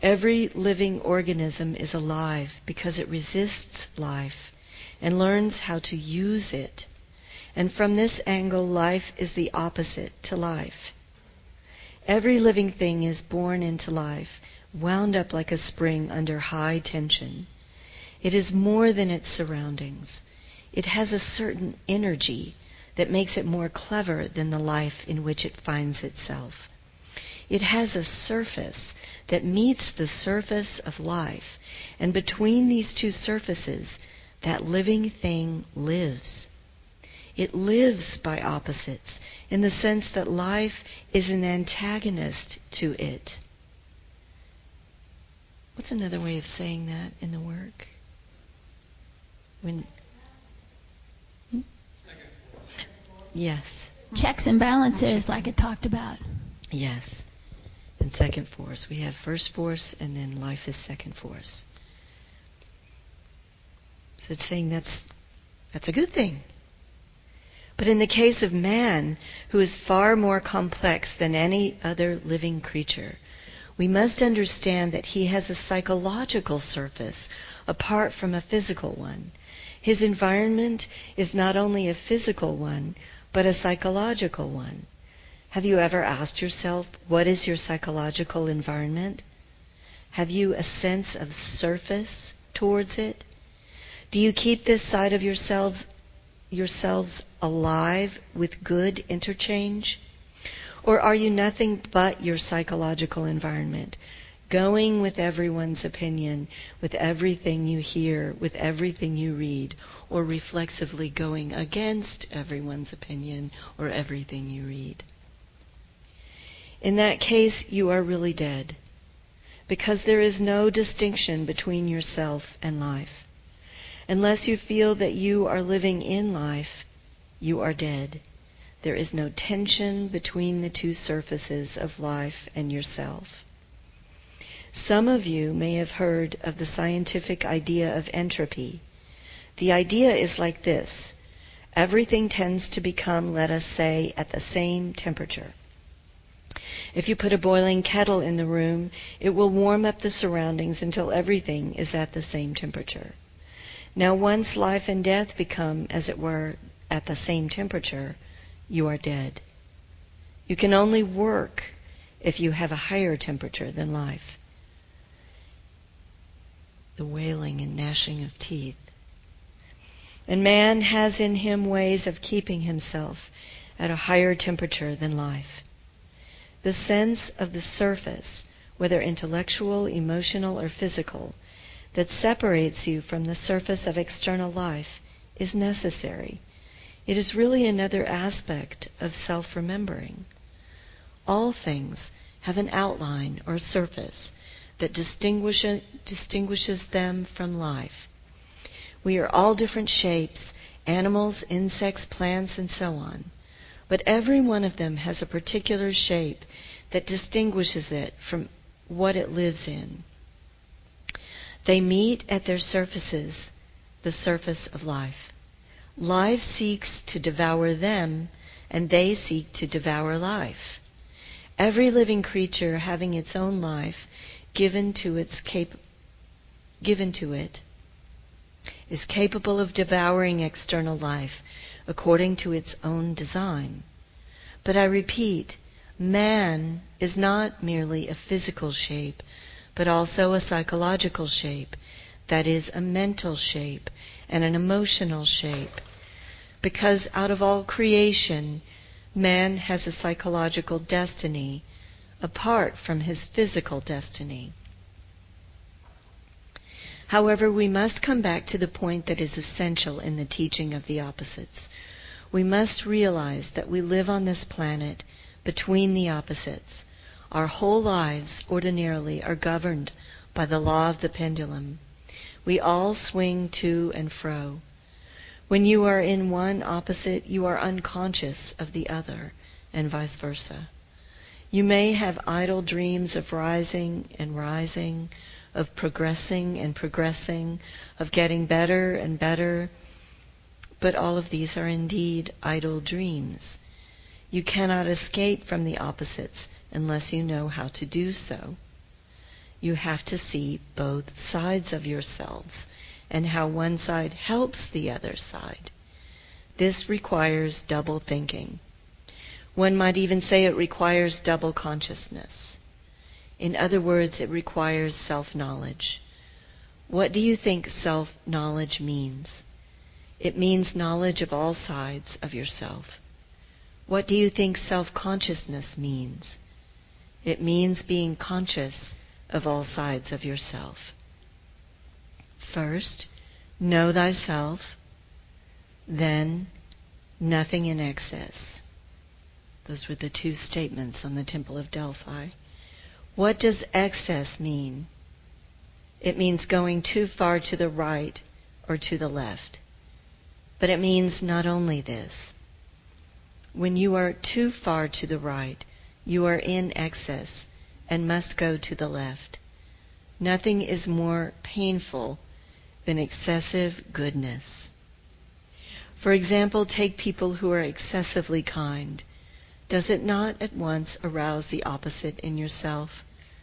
Every living organism is alive because it resists life and learns how to use it. And from this angle, life is the opposite to life. Every living thing is born into life, wound up like a spring under high tension. It is more than its surroundings. It has a certain energy that makes it more clever than the life in which it finds itself. It has a surface that meets the surface of life, and between these two surfaces, that living thing lives. It lives by opposites, in the sense that life is an antagonist to it. What's another way of saying that in the work? When, hmm? Yes. Checks and balances, Checks. like it talked about. Yes. And second force. We have first force, and then life is second force. So it's saying that's that's a good thing. But in the case of man, who is far more complex than any other living creature, we must understand that he has a psychological surface apart from a physical one. His environment is not only a physical one, but a psychological one. Have you ever asked yourself, what is your psychological environment? Have you a sense of surface towards it? Do you keep this side of yourselves yourselves alive with good interchange? Or are you nothing but your psychological environment, going with everyone's opinion, with everything you hear, with everything you read, or reflexively going against everyone's opinion or everything you read? In that case, you are really dead, because there is no distinction between yourself and life. Unless you feel that you are living in life, you are dead. There is no tension between the two surfaces of life and yourself. Some of you may have heard of the scientific idea of entropy. The idea is like this. Everything tends to become, let us say, at the same temperature. If you put a boiling kettle in the room, it will warm up the surroundings until everything is at the same temperature. Now, once life and death become, as it were, at the same temperature, you are dead. You can only work if you have a higher temperature than life. The wailing and gnashing of teeth. And man has in him ways of keeping himself at a higher temperature than life. The sense of the surface, whether intellectual, emotional, or physical, that separates you from the surface of external life is necessary. It is really another aspect of self-remembering. All things have an outline or surface that distinguish, distinguishes them from life. We are all different shapes, animals, insects, plants, and so on. But every one of them has a particular shape that distinguishes it from what it lives in. They meet at their surfaces, the surface of life. Life seeks to devour them, and they seek to devour life. Every living creature having its own life given to its cap- given to it is capable of devouring external life according to its own design. But I repeat, man is not merely a physical shape, but also a psychological shape, that is, a mental shape and an emotional shape. Because out of all creation, man has a psychological destiny apart from his physical destiny. However, we must come back to the point that is essential in the teaching of the opposites. We must realize that we live on this planet between the opposites. Our whole lives, ordinarily, are governed by the law of the pendulum. We all swing to and fro. When you are in one opposite, you are unconscious of the other, and vice versa. You may have idle dreams of rising and rising, of progressing and progressing, of getting better and better, but all of these are indeed idle dreams. You cannot escape from the opposites unless you know how to do so. you have to see both sides of yourselves and how one side helps the other side. This requires double thinking. One might even say it requires double consciousness. In other words, it requires self-knowledge. What do you think self-knowledge means? It means knowledge of all sides of yourself. What do you think self-consciousness means? It means being conscious of all sides of yourself. First, know thyself, then nothing in excess. Those were the two statements on the Temple of Delphi. What does excess mean? It means going too far to the right or to the left. But it means not only this. When you are too far to the right, you are in excess and must go to the left. Nothing is more painful than excessive goodness. For example, take people who are excessively kind. Does it not at once arouse the opposite in yourself?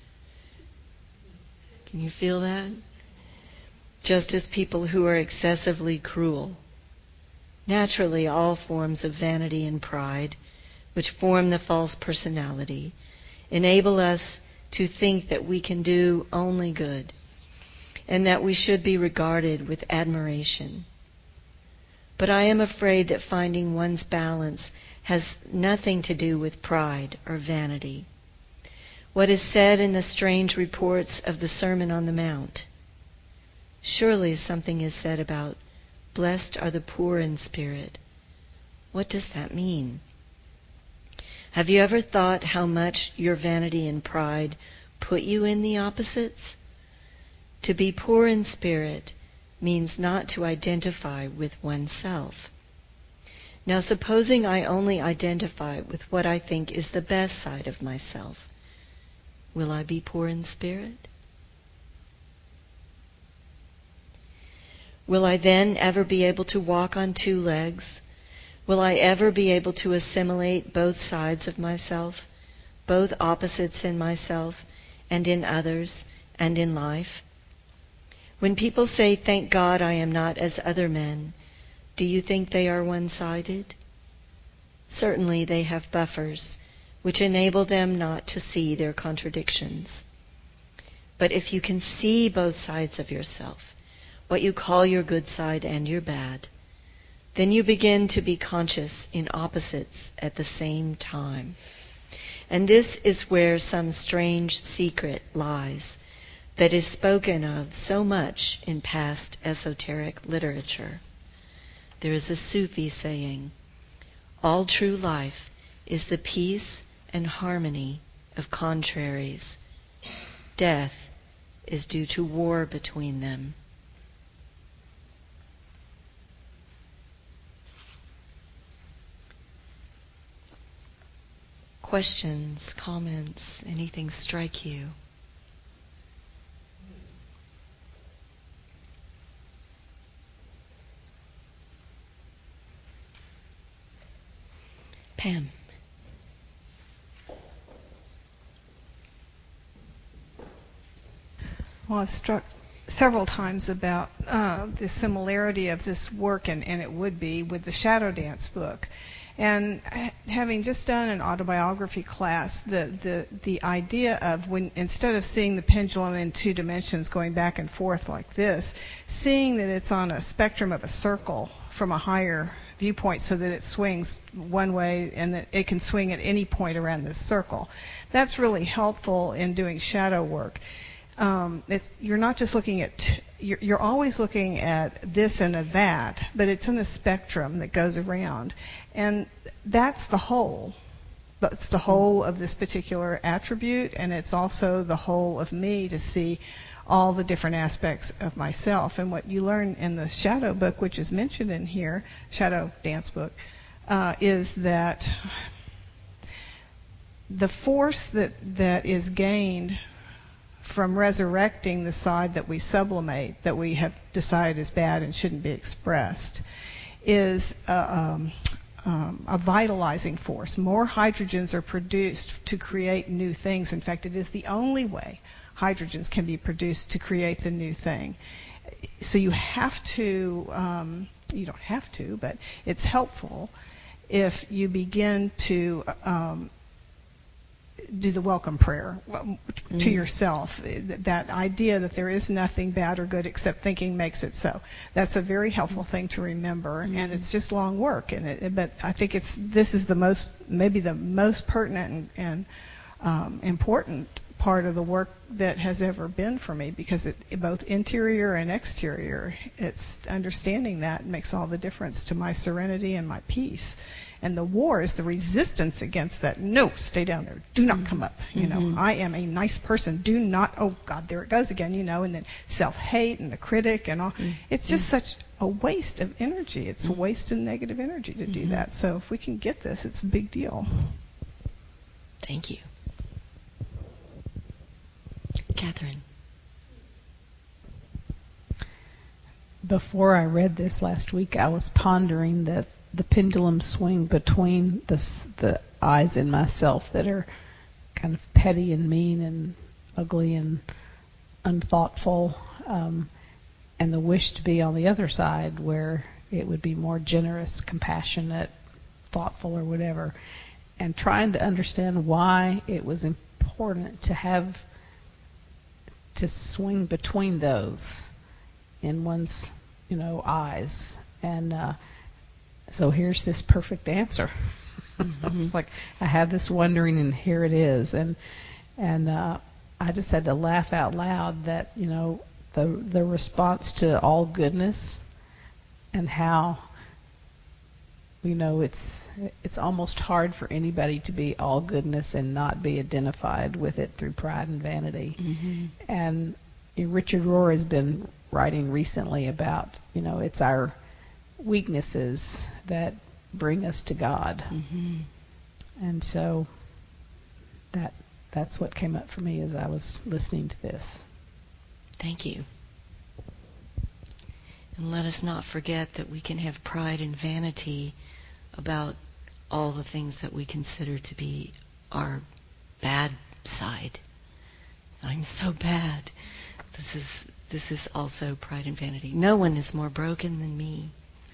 Can you feel that? Just as people who are excessively cruel. Naturally, all forms of vanity and pride, which form the false personality, enable us to think that we can do only good, and that we should be regarded with admiration. But I am afraid that finding one's balance has nothing to do with pride or vanity. What is said in the strange reports of the Sermon on the Mount? Surely something is said about, blessed are the poor in spirit. What does that mean? Have you ever thought how much your vanity and pride put you in the opposites? To be poor in spirit means not to identify with oneself. Now, supposing I only identify with what I think is the best side of myself, will I be poor in spirit? Will I then ever be able to walk on two legs? Will I ever be able to assimilate both sides of myself, both opposites in myself and in others and in life? When people say, thank God I am not as other men, do you think they are one-sided? Certainly they have buffers which enable them not to see their contradictions. But if you can see both sides of yourself, what you call your good side and your bad, then you begin to be conscious in opposites at the same time. And this is where some strange secret lies that is spoken of so much in past esoteric literature. There is a Sufi saying, all true life is the peace and harmony of contraries. Death is due to war between them. Questions, comments, anything strike you? Pam. Well, I was struck several times about uh, the similarity of this work, and, and it would be, with the Shadow Dance book. And having just done an autobiography class, the, the, the idea of when, instead of seeing the pendulum in two dimensions going back and forth like this, seeing that it's on a spectrum of a circle from a higher viewpoint so that it swings one way and that it can swing at any point around this circle. That's really helpful in doing shadow work. Um, it's, you're not just looking at, t- you're, you're always looking at this and at that, but it's in a spectrum that goes around. And that's the whole. That's the whole of this particular attribute, and it's also the whole of me to see all the different aspects of myself. And what you learn in the Shadow book, which is mentioned in here, Shadow Dance book, uh, is that the force that, that is gained from resurrecting the side that we sublimate, that we have decided is bad and shouldn't be expressed, is uh, um, um, a vitalizing force. More hydrogens are produced to create new things. In fact, it is the only way hydrogens can be produced to create the new thing. So you have to, um, you don't have to, but it's helpful if you begin to um, do the welcome prayer to mm. yourself. That idea that there is nothing bad or good except thinking makes it so. That's a very helpful thing to remember, mm. and it's just long work. And it, but I think it's this is the most, maybe the most pertinent and, and um, important part of the work that has ever been for me, because it, both interior and exterior, it's understanding that makes all the difference to my serenity and my peace. And the war is the resistance against that. No, stay down there. Do not come up. You know, mm-hmm. I am a nice person. Do not, oh God, there it goes again, you know, and then self-hate and the critic and all. Mm-hmm. It's just such a waste of energy. It's a waste of negative energy to mm-hmm. do that. So if we can get this, it's a big deal. Thank you. Catherine. Before I read this last week, I was pondering that the pendulum swing between the, the eyes in myself that are kind of petty and mean and ugly and unthoughtful, um, and the wish to be on the other side where it would be more generous, compassionate, thoughtful, or whatever, and trying to understand why it was important to have to swing between those in one's, you know, eyes. And uh, so here's this perfect answer. Mm-hmm. It's like I had this wondering, and here it is. And and uh, I just had to laugh out loud that, you know, the the response to all goodness and how, you know, it's it's almost hard for anybody to be all goodness and not be identified with it through pride and vanity. Mm-hmm. And you know, Richard Rohr has been writing recently about, you know, it's our weaknesses that bring us to God. Mm-hmm. And so that that's what came up for me as I was listening to this. Thank you. And let us not forget that we can have pride and vanity about all the things that we consider to be our bad side. I'm so bad. This is this is also pride and vanity. No one is more broken than me.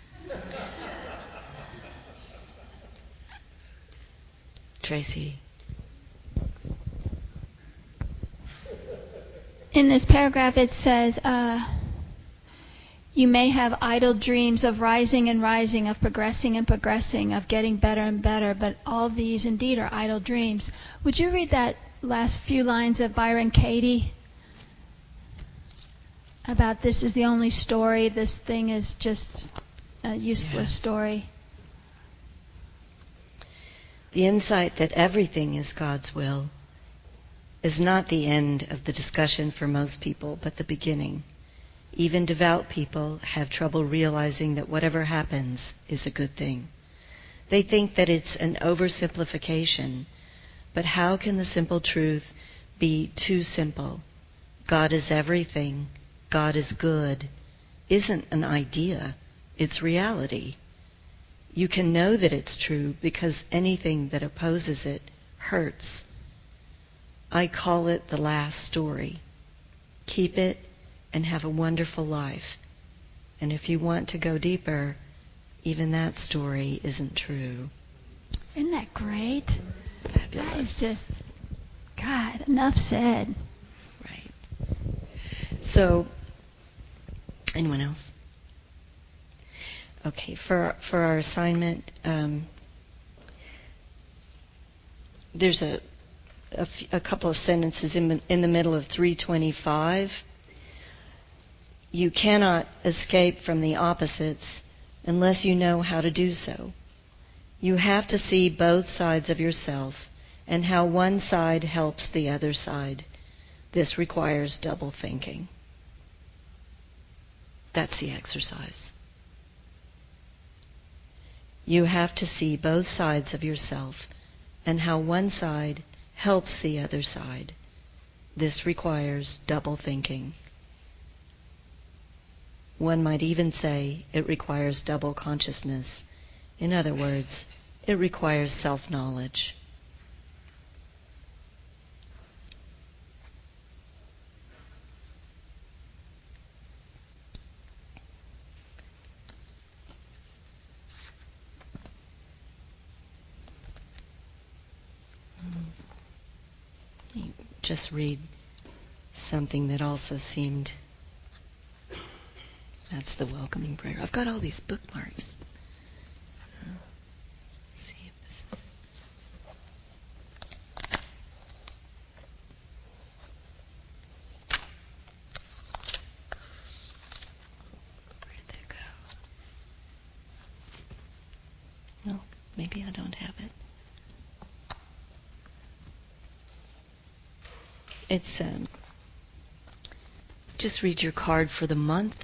Tracy. In this paragraph it says, uh, you may have idle dreams of rising and rising, of progressing and progressing, of getting better and better, but all these indeed are idle dreams. Would you read that last few lines of Byron Katie? About this is the only story, this thing is just a useless yeah. story. The insight that everything is God's will is not the end of the discussion for most people, but the beginning. Even devout people have trouble realizing that whatever happens is a good thing. They think that it's an oversimplification, but how can the simple truth be too simple? God is everything. God is good isn't an idea, it's reality. You can know that it's true because anything that opposes it hurts. I call it the last story. Keep it and have a wonderful life. And if you want to go deeper, even that story isn't true. Isn't that great? Fabulous. That is just, God, enough said. Right. So, anyone else? Okay, for for our assignment, um, there's a, a, f- a couple of sentences in, in the middle of three twenty-five. You cannot escape from the opposites unless you know how to do so. You have to see both sides of yourself and how one side helps the other side. This requires double thinking. That's the exercise. You have to see both sides of yourself and how one side helps the other side. This requires double thinking. One might even say it requires double consciousness. In other words, it requires self-knowledge. Just read something that also seemed, that's the welcoming prayer. I've got all these bookmarks. Uh, see if this is Where did that go? No, maybe I don't have it. It's um, just read your card for the month.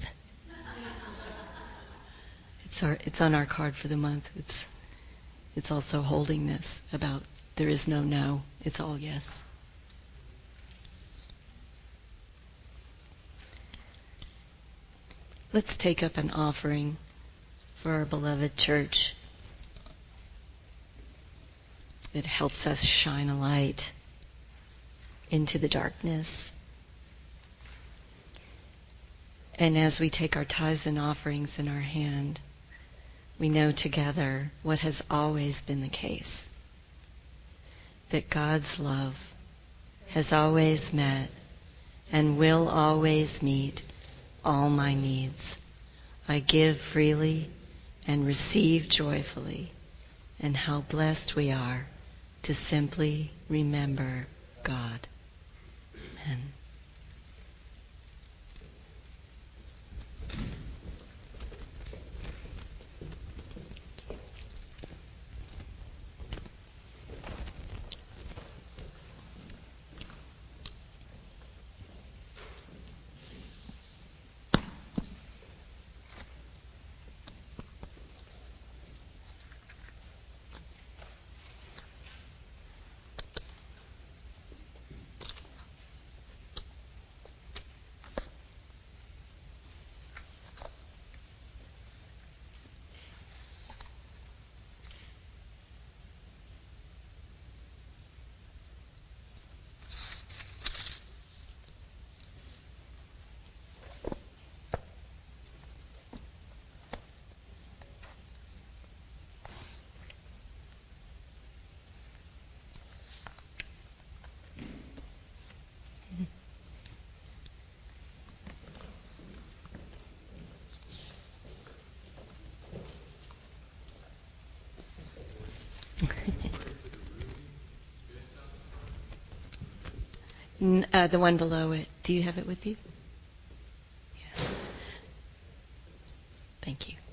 It's our, it's on our card for the month. It's, it's also holding this about there is no no, it's all yes. Let's take up an offering for our beloved church that helps us shine a light into the darkness. And as we take our tithes and offerings in our hand, we know together what has always been the case, that God's love has always met and will always meet all my needs. I give freely and receive joyfully, and how blessed we are to simply remember God. Amen. Uh, the one below it. Do you have it with you? Yeah. Thank you.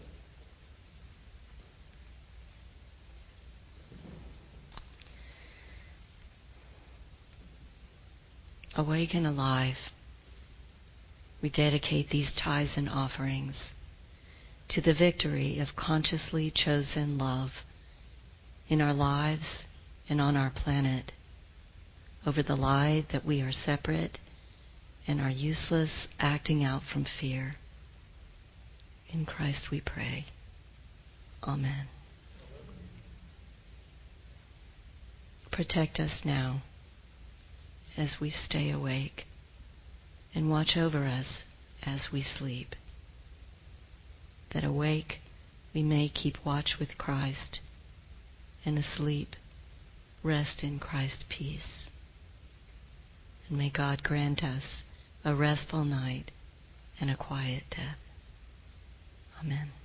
Awake and alive, we dedicate these tithes and offerings to the victory of consciously chosen love in our lives and on our planet, over the lie that we are separate and are useless, acting out from fear. In Christ we pray. Amen. Protect us now as we stay awake, and watch over us as we sleep, that awake we may keep watch with Christ, and asleep rest in Christ's peace. And may God grant us a restful night and a quiet death. Amen.